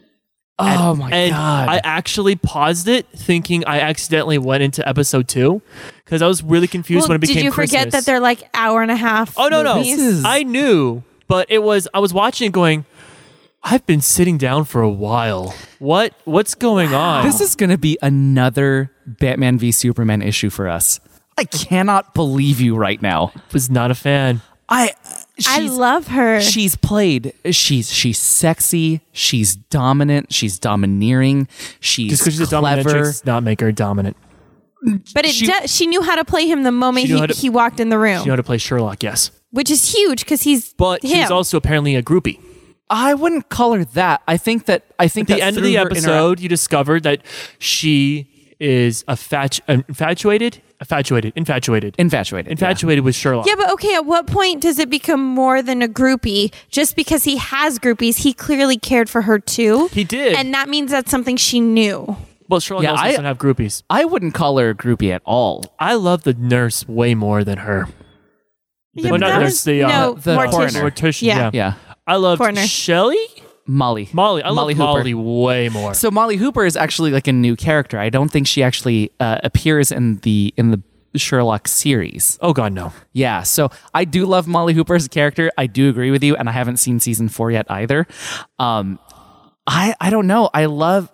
Oh my and god. I actually paused it thinking I accidentally went into episode two because I was really confused Well, when it became did you forget Christmas. that they're like hour and a half? Oh no, no. movies? This is- I knew, but it was I was watching it going, I've been sitting down for a while. What what's going on? This is going to be another Batman v Superman issue for us. I cannot believe you right now. was not a fan. I I she's- love her. She's played. She's she's sexy. She's dominant. She's domineering. She's Just because she's a clever. dominatrix does not make her dominant. but it she- she, she knew how to play him the moment She knew he, how to- he walked in the room, She knew how to play Sherlock, yes. which is huge because he's But him. she's also apparently a groupie. I wouldn't call her that. I think that I think At the that end of through the her intera- episode, you discovered that she is a fat, infatuated, infatuated, infatuated, infatuated. infatuated with Sherlock. Yeah, but okay, at what point does it become more than a groupie? Just because he has groupies, he clearly cared for her too. He did. And that means that's something she knew. Well, Sherlock Yeah, also I- doesn't have groupies. I wouldn't call her a groupie at all. I love the nurse way more than her. Yeah, well, but not that nurse, was- the, uh, no, the mortician. coroner. Mortician, Yeah. yeah. Yeah, I love Coroner. Shelley? Molly. Molly. I Molly love Hooper. Molly way more. So Molly Hooper is actually like a new character. I don't think she actually uh, appears in the in the Sherlock series. oh, God, no. Yeah, so I do love Molly Hooper as a character. I do agree with you, and I haven't seen season four yet either. Um, I I don't know. I love.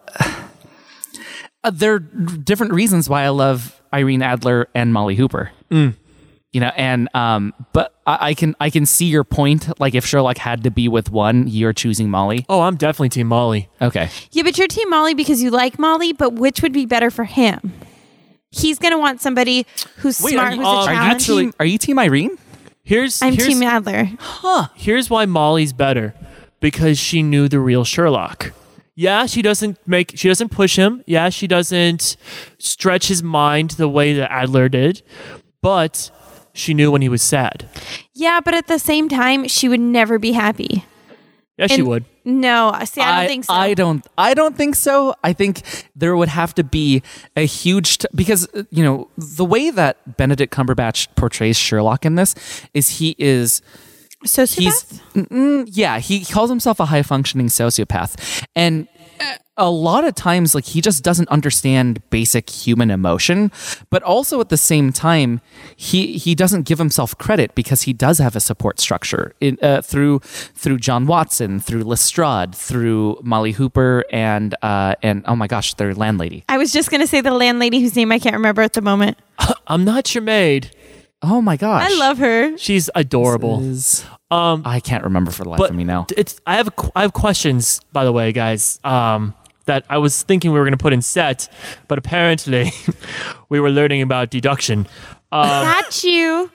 Uh, there are different reasons why I love Irene Adler and Molly Hooper. Mm. You know, and um, but I, I can I can see your point. Like if Sherlock had to be with one, you're choosing Molly. Oh, I'm definitely Team Molly. Okay. Yeah, but you're Team Molly because you like Molly, but which would be better for him? He's going to want somebody who's Wait, smart, are you- who's um, a are you challenge. actually- Team, are you Team Irene? Here's I'm here's, Team Adler. here's why Molly's better. Because she knew the real Sherlock. Yeah, she doesn't make she doesn't push him. Yeah, she doesn't stretch his mind the way that Adler did. But she knew when he was sad. Yeah, but at the same time, she would never be happy. Yeah, she And- would. No, see, I don't think so. I don't. I don't think so. I think there would have to be a huge t- because uh, you know the way that Benedict Cumberbatch portrays Sherlock in this is he is Sociopath? he's mm, yeah he calls himself a high functioning sociopath and. uh, A lot of times, like he just doesn't understand basic human emotion, but also at the same time, he he doesn't give himself credit because he does have a support structure in, uh, through through John Watson, through Lestrade, through Molly Hooper, and uh, and oh my gosh, their landlady. I was just going to say the landlady whose name I can't remember at the moment. I'm not your maid. Oh my gosh, I love her. She's adorable. Is- Um, I can't remember for the life but of me now. it's I have I have questions, by the way, guys. Um, that I was thinking we were going to put in set, but apparently we were learning about deduction. Uh, Got you.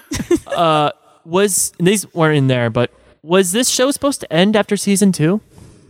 was and these weren't in there, but was this show supposed to end after season two?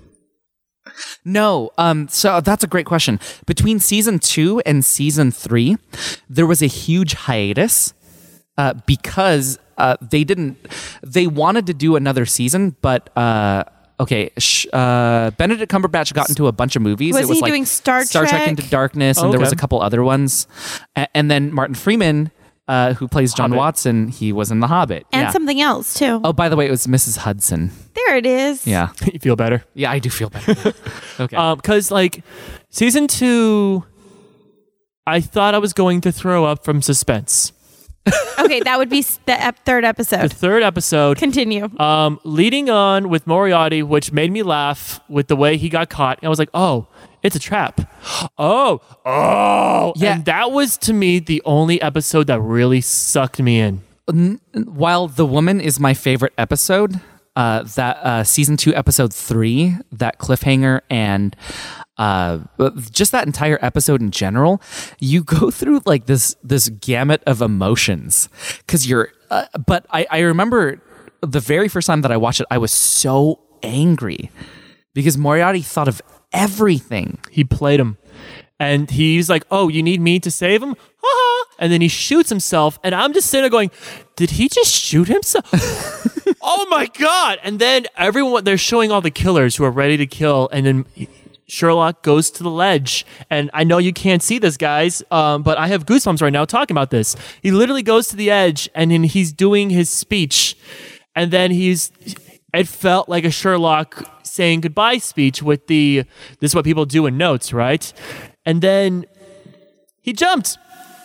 No, um, so that's a great question. Between season two and season three, there was a huge hiatus uh, because uh, they didn't. They wanted to do another season, but uh, okay, sh- uh, Benedict Cumberbatch got into a bunch of movies. Was it was he like doing Star Star Trek Trek? Into Darkness, and Oh, there was a okay. couple other ones, a- and then Martin Freeman, uh, who plays John Hobbit. Watson, he was in The Hobbit, And yeah. something else, too. Oh, by the way, it was Missus Hudson. There it is. Yeah, You feel better? yeah, I do feel better. Okay. Um, because like season two, I thought I was going to throw up from suspense. Okay, that would be s- the ep- third The episode. third episode, Continue. um, leading on with Moriarty, which made me laugh with the way he got caught. I was like, oh, it's a trap. Oh, oh. Yeah. And that was, to me, the only episode that really sucked me in. While The Woman is my favorite episode, uh, that uh, season two, episode three, that cliffhanger and uh, just that entire episode in general, you go through like this this gamut of emotions because you're. Uh, but I, I remember the very first time that I watched it, I was so angry because Moriarty thought of everything. He played him. And he's like, oh, you need me to save him? Ha-ha. And then he shoots himself. And I'm just sitting there going, did he just shoot himself? Oh, my God. And then everyone, they're showing all the killers who are ready to kill. And then Sherlock goes to the ledge. And I know you can't see this, guys, um, but I have goosebumps right now talking about this. He literally goes to the edge and then he's doing his speech. And then he's, it felt like a Sherlock saying goodbye speech with the, this is what people do in notes, right? And then he jumped.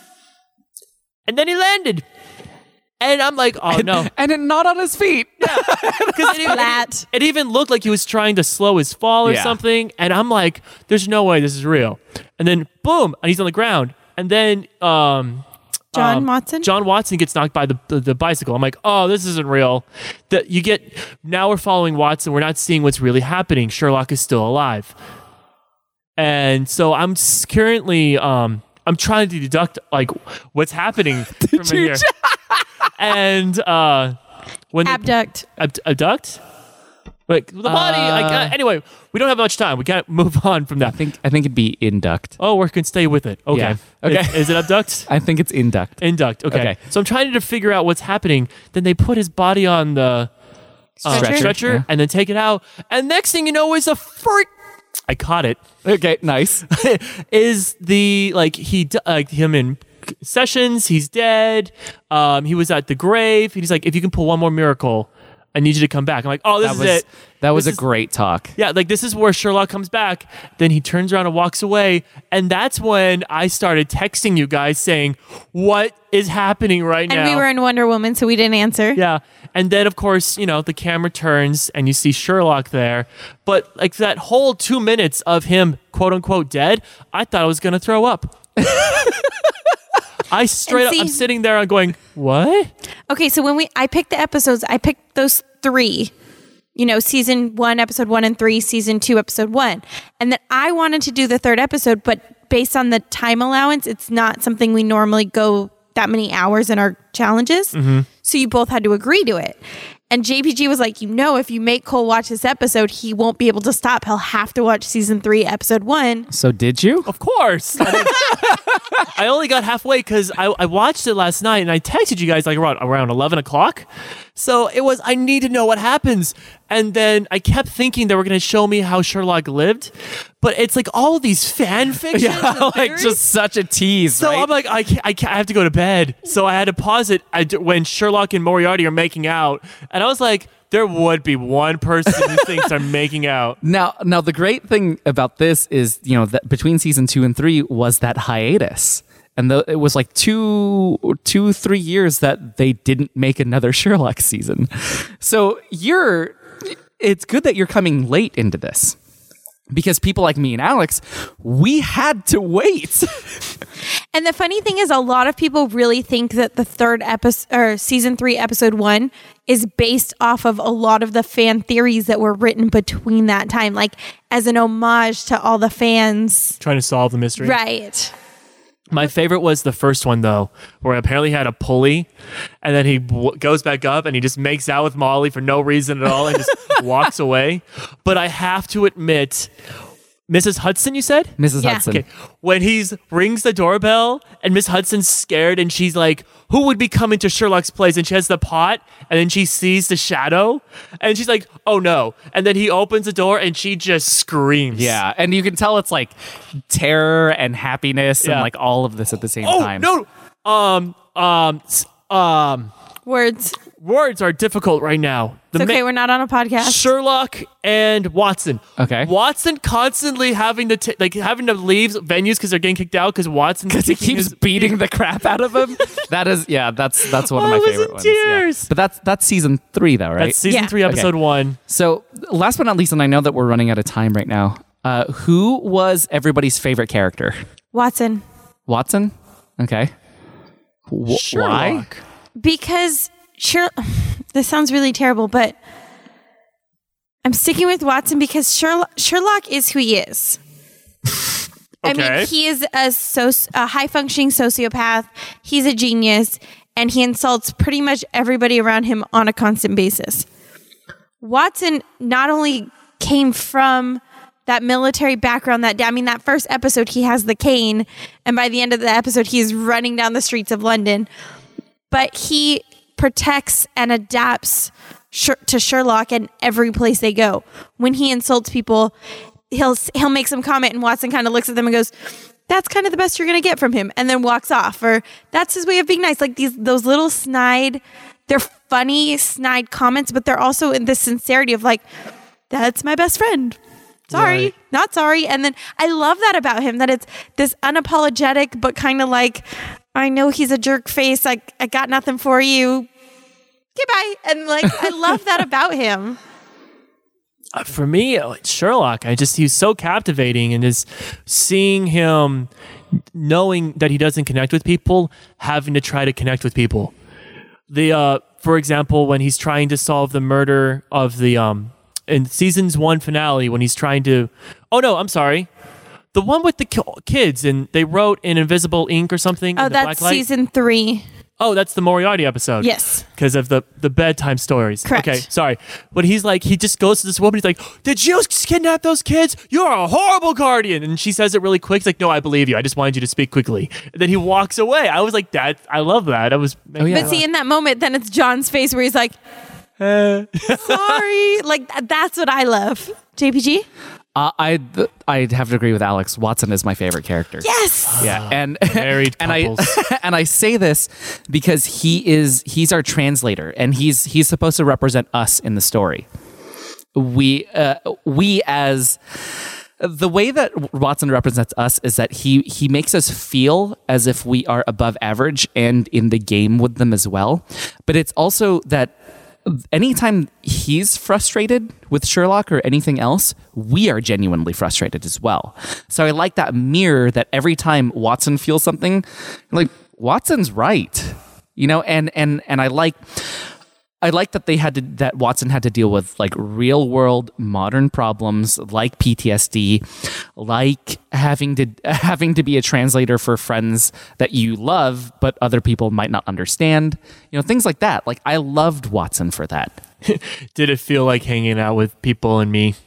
And then he landed. And I'm like, oh, no. And it not on his feet. Yeah. Because it, even- Flat. it even looked like he was trying to slow his fall or Yeah. something. And I'm like, there's no way this is real. And then, boom, and he's on the ground. And then um, John um, Watson? John Watson gets knocked by the, the, the bicycle. I'm like, oh, this isn't real. That you get, now we're following Watson. We're not seeing what's really happening. Sherlock is still alive. And so I'm s- currently, um, I'm trying to deduct like what's happening from here. And uh, when Abduct. Ab- abduct, like the body. Uh, like uh, anyway, we don't have much time. We can't move on from that. I think I think it'd be induct. Oh, we can stay with it. Okay. Yeah. Okay. Is, is it abduct? I think it's induct. Induct. Okay. Okay. So I'm trying to figure out what's happening. Then they put his body on the uh, Stretcher? stretcher Yeah. and then take it out. And next thing you know is a freak. I caught it. Okay, nice. Is the like he d- like him in Sessions? He's dead. Um, he was at the grave. He's like, if you can pull one more miracle, I need you to come back. I'm like, oh, this That is was it. that was This a is- great talk. Yeah, like this is where Sherlock comes back. Then he turns around and walks away. And that's when I started texting you guys saying, what is happening right now? And we were in Wonder Woman, so we didn't answer. Yeah. And then, of course, you know, the camera turns and you see Sherlock there. But like that whole two minutes of him, quote unquote, dead, I thought I was going to throw up. I straight And up, see- I'm sitting there, I'm going, what? Okay, so when we I picked the episodes, I picked those three. You know, season one, episode one and three, season two, episode one. And then I wanted to do the third episode, but based on the time allowance, it's not something we normally go that many hours in our challenges. So you both had to agree to it. And J P G was like, you know, if you make Cole watch this episode, he won't be able to stop. He'll have to watch season three, episode one. So did you? Of course. I, mean, I only got halfway because I, I watched it last night and I texted you guys like around, around eleven o'clock. So it was, I need to know what happens. And then I kept thinking they were going to show me how Sherlock lived. But it's like all these fan fiction. Yeah, like theories. just such a tease, So right? I'm like, I can't, I can't, I have to go to bed. So I had to pause it I d- when Sherlock and Moriarty are making out. And I was like, there would be one person who thinks they're making out. Now, now the great thing about this is, you know, that between season two and three was that hiatus, and the, it was like two, two, three years that they didn't make another Sherlock season. So you're, it's good that you're coming late into this, because people like me and Alex, we had to wait. And the funny thing is, a lot of people really think that the third episode or season three, episode one is based off of a lot of the fan theories that were written between that time, like as an homage to all the fans. Trying to solve the mystery. Right. My favorite was the first one, though, where apparently he had a pulley, and then he w- goes back up and he just makes out with Molly for no reason at all and just walks away. But I have to admit, Missus Hudson, you said? Missus Yeah. Hudson. Okay. When he's rings the doorbell and Miss Hudson's scared and she's like, who would be coming to Sherlock's place? And she has the pot and then she sees the shadow and she's like, oh no. And then he opens the door and she just screams. Yeah, and you can tell it's like terror and happiness Yeah. and like all of this at the same Oh, time. no. Um, um, s- um, Words. words are difficult right now. The It's okay, ma- we're not on a podcast. Sherlock and Watson. Okay. Watson constantly having to t- like having to leave venues because they're getting kicked out because Watson's Because he kicking keeps his- beating the crap out of him. That is, yeah, that's that's one of I my was favorite in ones. yeah. tears. But that's that's season three, though, right? That's season Yeah. three, episode Okay. one. So, last but not least, and I know that we're running out of time right now. Uh, who was everybody's favorite character? Watson. Watson? Okay. Wh- Why? Sherlock. Because Sher- this sounds really terrible, but I'm sticking with Watson because Sherlock, Sherlock is who he is. I Okay. mean, he is a, soci- a high-functioning sociopath. He's a genius, and he insults pretty much everybody around him on a constant basis. Watson not only came from that military background, that I mean, that first episode, he has the cane, and by the end of the episode, he's running down the streets of London. But he protects and adapts Sh- to Sherlock in every place they go. When he insults people, he'll he'll make some comment, and Watson kind of looks at them and goes, "That's kind of the best you're going to get from him," and then walks off. Or that's his way of being nice. Like these those little snide, they're funny snide comments, but they're also in the sincerity of like, "That's my best friend. Sorry, Right. not sorry." And then I love that about him, that it's this unapologetic, but kind of like, I know he's a jerk face. Like, I got nothing for you. Goodbye. And like, I love that about him. Uh, for me, uh, Sherlock, I just, he's so captivating, and just seeing him knowing that he doesn't connect with people, having to try to connect with people. The, uh, for example, when he's trying to solve the murder of the, um, in season's one finale, when he's trying to, oh no, I'm sorry. The one with the ki- kids, and they wrote in invisible ink or something. Oh, in the that's black light. season three. Oh, that's the Moriarty episode. Yes. Because of the, the bedtime stories. Correct. Okay, sorry. But he's like, he just goes to this woman. He's like, "Did you kidnap those kids? You're a horrible guardian." And she says it really quick. He's like, "No, I believe you. I just wanted you to speak quickly." And then he walks away. I was like, that, I love that. I was, Oh, yeah. But see, in that moment, then it's John's face where he's like, Uh, sorry. Like, th- that's what I love. J P G? Uh, I th- I'd have to agree with Alex. Watson is my favorite character. Yes. Yeah, and Married and I couples. and I say this because he is he's our translator, and he's he's supposed to represent us in the story. We uh, we as the way that Watson represents us is that he he makes us feel as if we are above average and in the game with them as well. But it's also that anytime he's frustrated with Sherlock or anything else, we are genuinely frustrated as well. So I like that mirror that every time Watson feels something, like, Watson's right, you know, and and and I like I like that they had to that Watson had to deal with like real world modern problems like P T S D, like having to having to be a translator for friends that you love but other people might not understand. You know, things like that. Like, I loved Watson for that. did it feel like hanging out with people and me?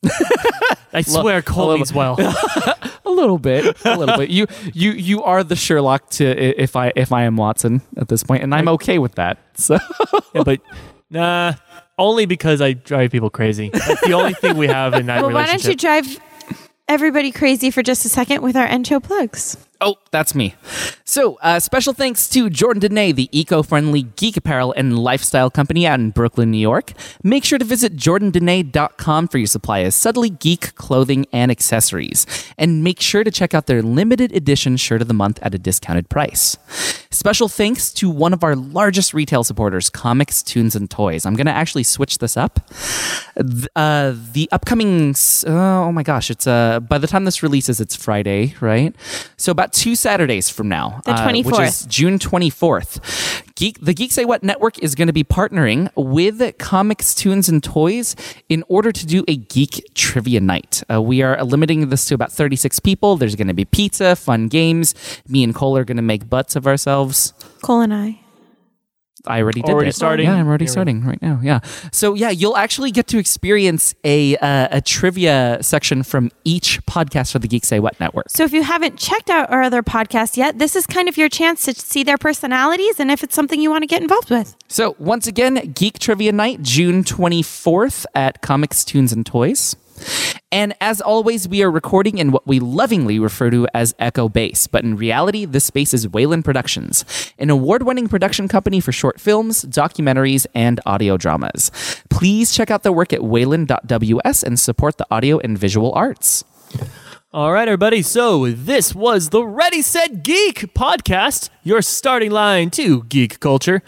I swear, Cole little- means well. A little bit, a little bit. You you you are the Sherlock to if I if I am Watson at this point, and I'm okay with that. So Yeah, but nah, only because I drive people crazy. That's the only thing we have in that Well, why don't relationship. you drive everybody crazy for just a second with our end show plugs? Oh, that's me. So, uh, special thanks to Jordan Dene, the eco-friendly geek apparel and lifestyle company out in Brooklyn, New York. Make sure to visit jordan dene dot com for your supply of subtly geek clothing and accessories. And make sure to check out their limited edition shirt of the month at a discounted price. Special thanks to one of our largest retail supporters, Comics, Tunes, and Toys. I'm going to actually switch this up. Th- Uh, the upcoming, s- oh my gosh, it's uh, by the time this releases, it's Friday, right? So about two Saturdays from now, The uh, which twenty-fourth. is June twenty-fourth. Geek, the Geek Say What Network is going to be partnering with Comics, Tunes, and Toys in order to do a geek trivia night. Uh, we are limiting this to about thirty-six people. There's going to be pizza, fun games. Me and Cole are going to make butts of ourselves. Cole and I. I already did Already it. starting? Yeah, I'm already Here we starting right now. Yeah. So yeah, you'll actually get to experience a uh, a trivia section from each podcast for the Geek Say What Network. So if you haven't checked out our other podcast yet, this is kind of your chance to see their personalities and if it's something you want to get involved with. So once again, Geek Trivia Night, June twenty-fourth at Comics, Tunes, and Toys. And as always, we are recording in what we lovingly refer to as Echo Base, but in reality, this space is Wayland Productions, an award-winning production company for short films, documentaries, and audio dramas. Please check out their work at wayland dot w s and support the audio and visual arts. All right, everybody. So this was the Ready Set Geek podcast, your starting line to geek culture. Please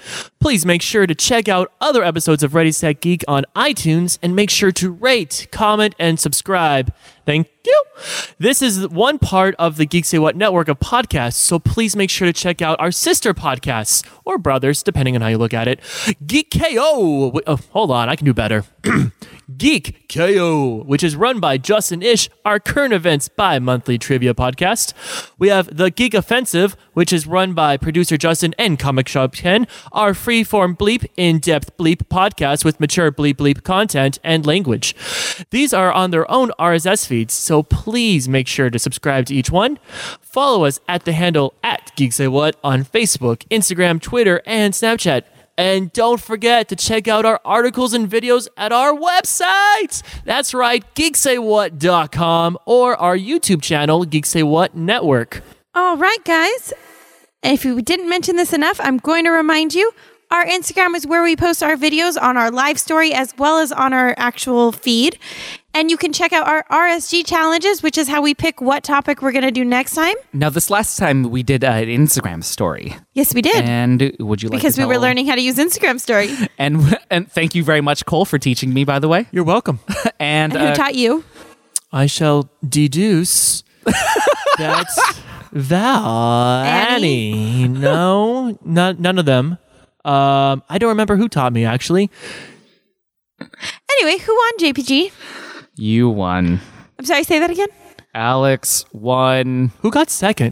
Please make sure to check out other episodes of Ready Set Geek on iTunes and make sure to rate, comment, and subscribe. Thank you. This is one part of the Geek Say What network of podcasts, so please make sure to check out our sister podcasts, or brothers, depending on how you look at it. Geek K O. Wait, oh, hold on, I can do better. Geek K O, which is run by Justin Ish, our current events bi-monthly trivia podcast. We have The Geek Offensive, which is run by producer Justin and Comic Shop Ken, our free-form bleep, in-depth bleep podcast with mature bleep bleep content and language. These are on their own R S S feeds, so please make sure to subscribe to each one. Follow us at the handle at Geek Say What on Facebook, Instagram, Twitter, and Snapchat. And don't forget to check out our articles and videos at our website. That's right, geek say what dot com, or our YouTube channel, Geek Say What Network. All right, guys. If we didn't mention this enough, I'm going to remind you, our Instagram is where we post our videos on our live story as well as on our actual feed. And you can check out our R S G challenges, which is how we pick what topic we're going to do next time. Now, this last time we did uh, an Instagram story. Yes, we did. And would you like because to we tell... were learning how to use Instagram story. And and thank you very much, Cole, for teaching me, by the way. You're welcome. and And who uh, taught you? I shall deduce that Val, Annie? Annie. No, not, none of them. Um, I don't remember who taught me, actually. Anyway, who won, J P G? You won. I'm sorry, say that again? Alex won. Who got second?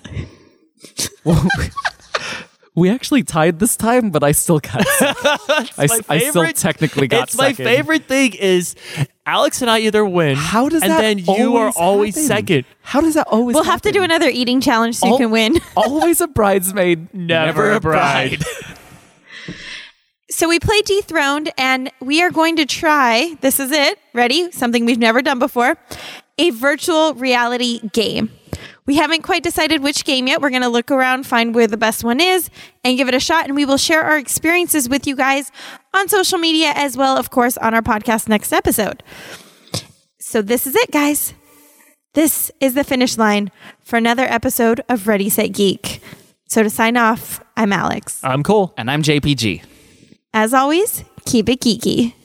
We actually tied this time, but I still got second. I, my I still favorite- technically got It's my second. favorite thing is Alex and I either win. How does and that then you are always always happen? second. How does that always We'll have to happen? do another eating challenge so you Al- can win. Always a bridesmaid, never, a bride. So we play Dethroned, and we are going to try, this is it, ready? Something we've never done before, a virtual reality game. We haven't quite decided which game yet. We're going to look around, find where the best one is, and give it a shot, and we will share our experiences with you guys on social media as well, of course, on our podcast next episode. So this is it, guys. This is the finish line for another episode of Ready, Set, Geek. So to sign off, I'm Alex. I'm Cole. And I'm J P G. As always, keep it geeky.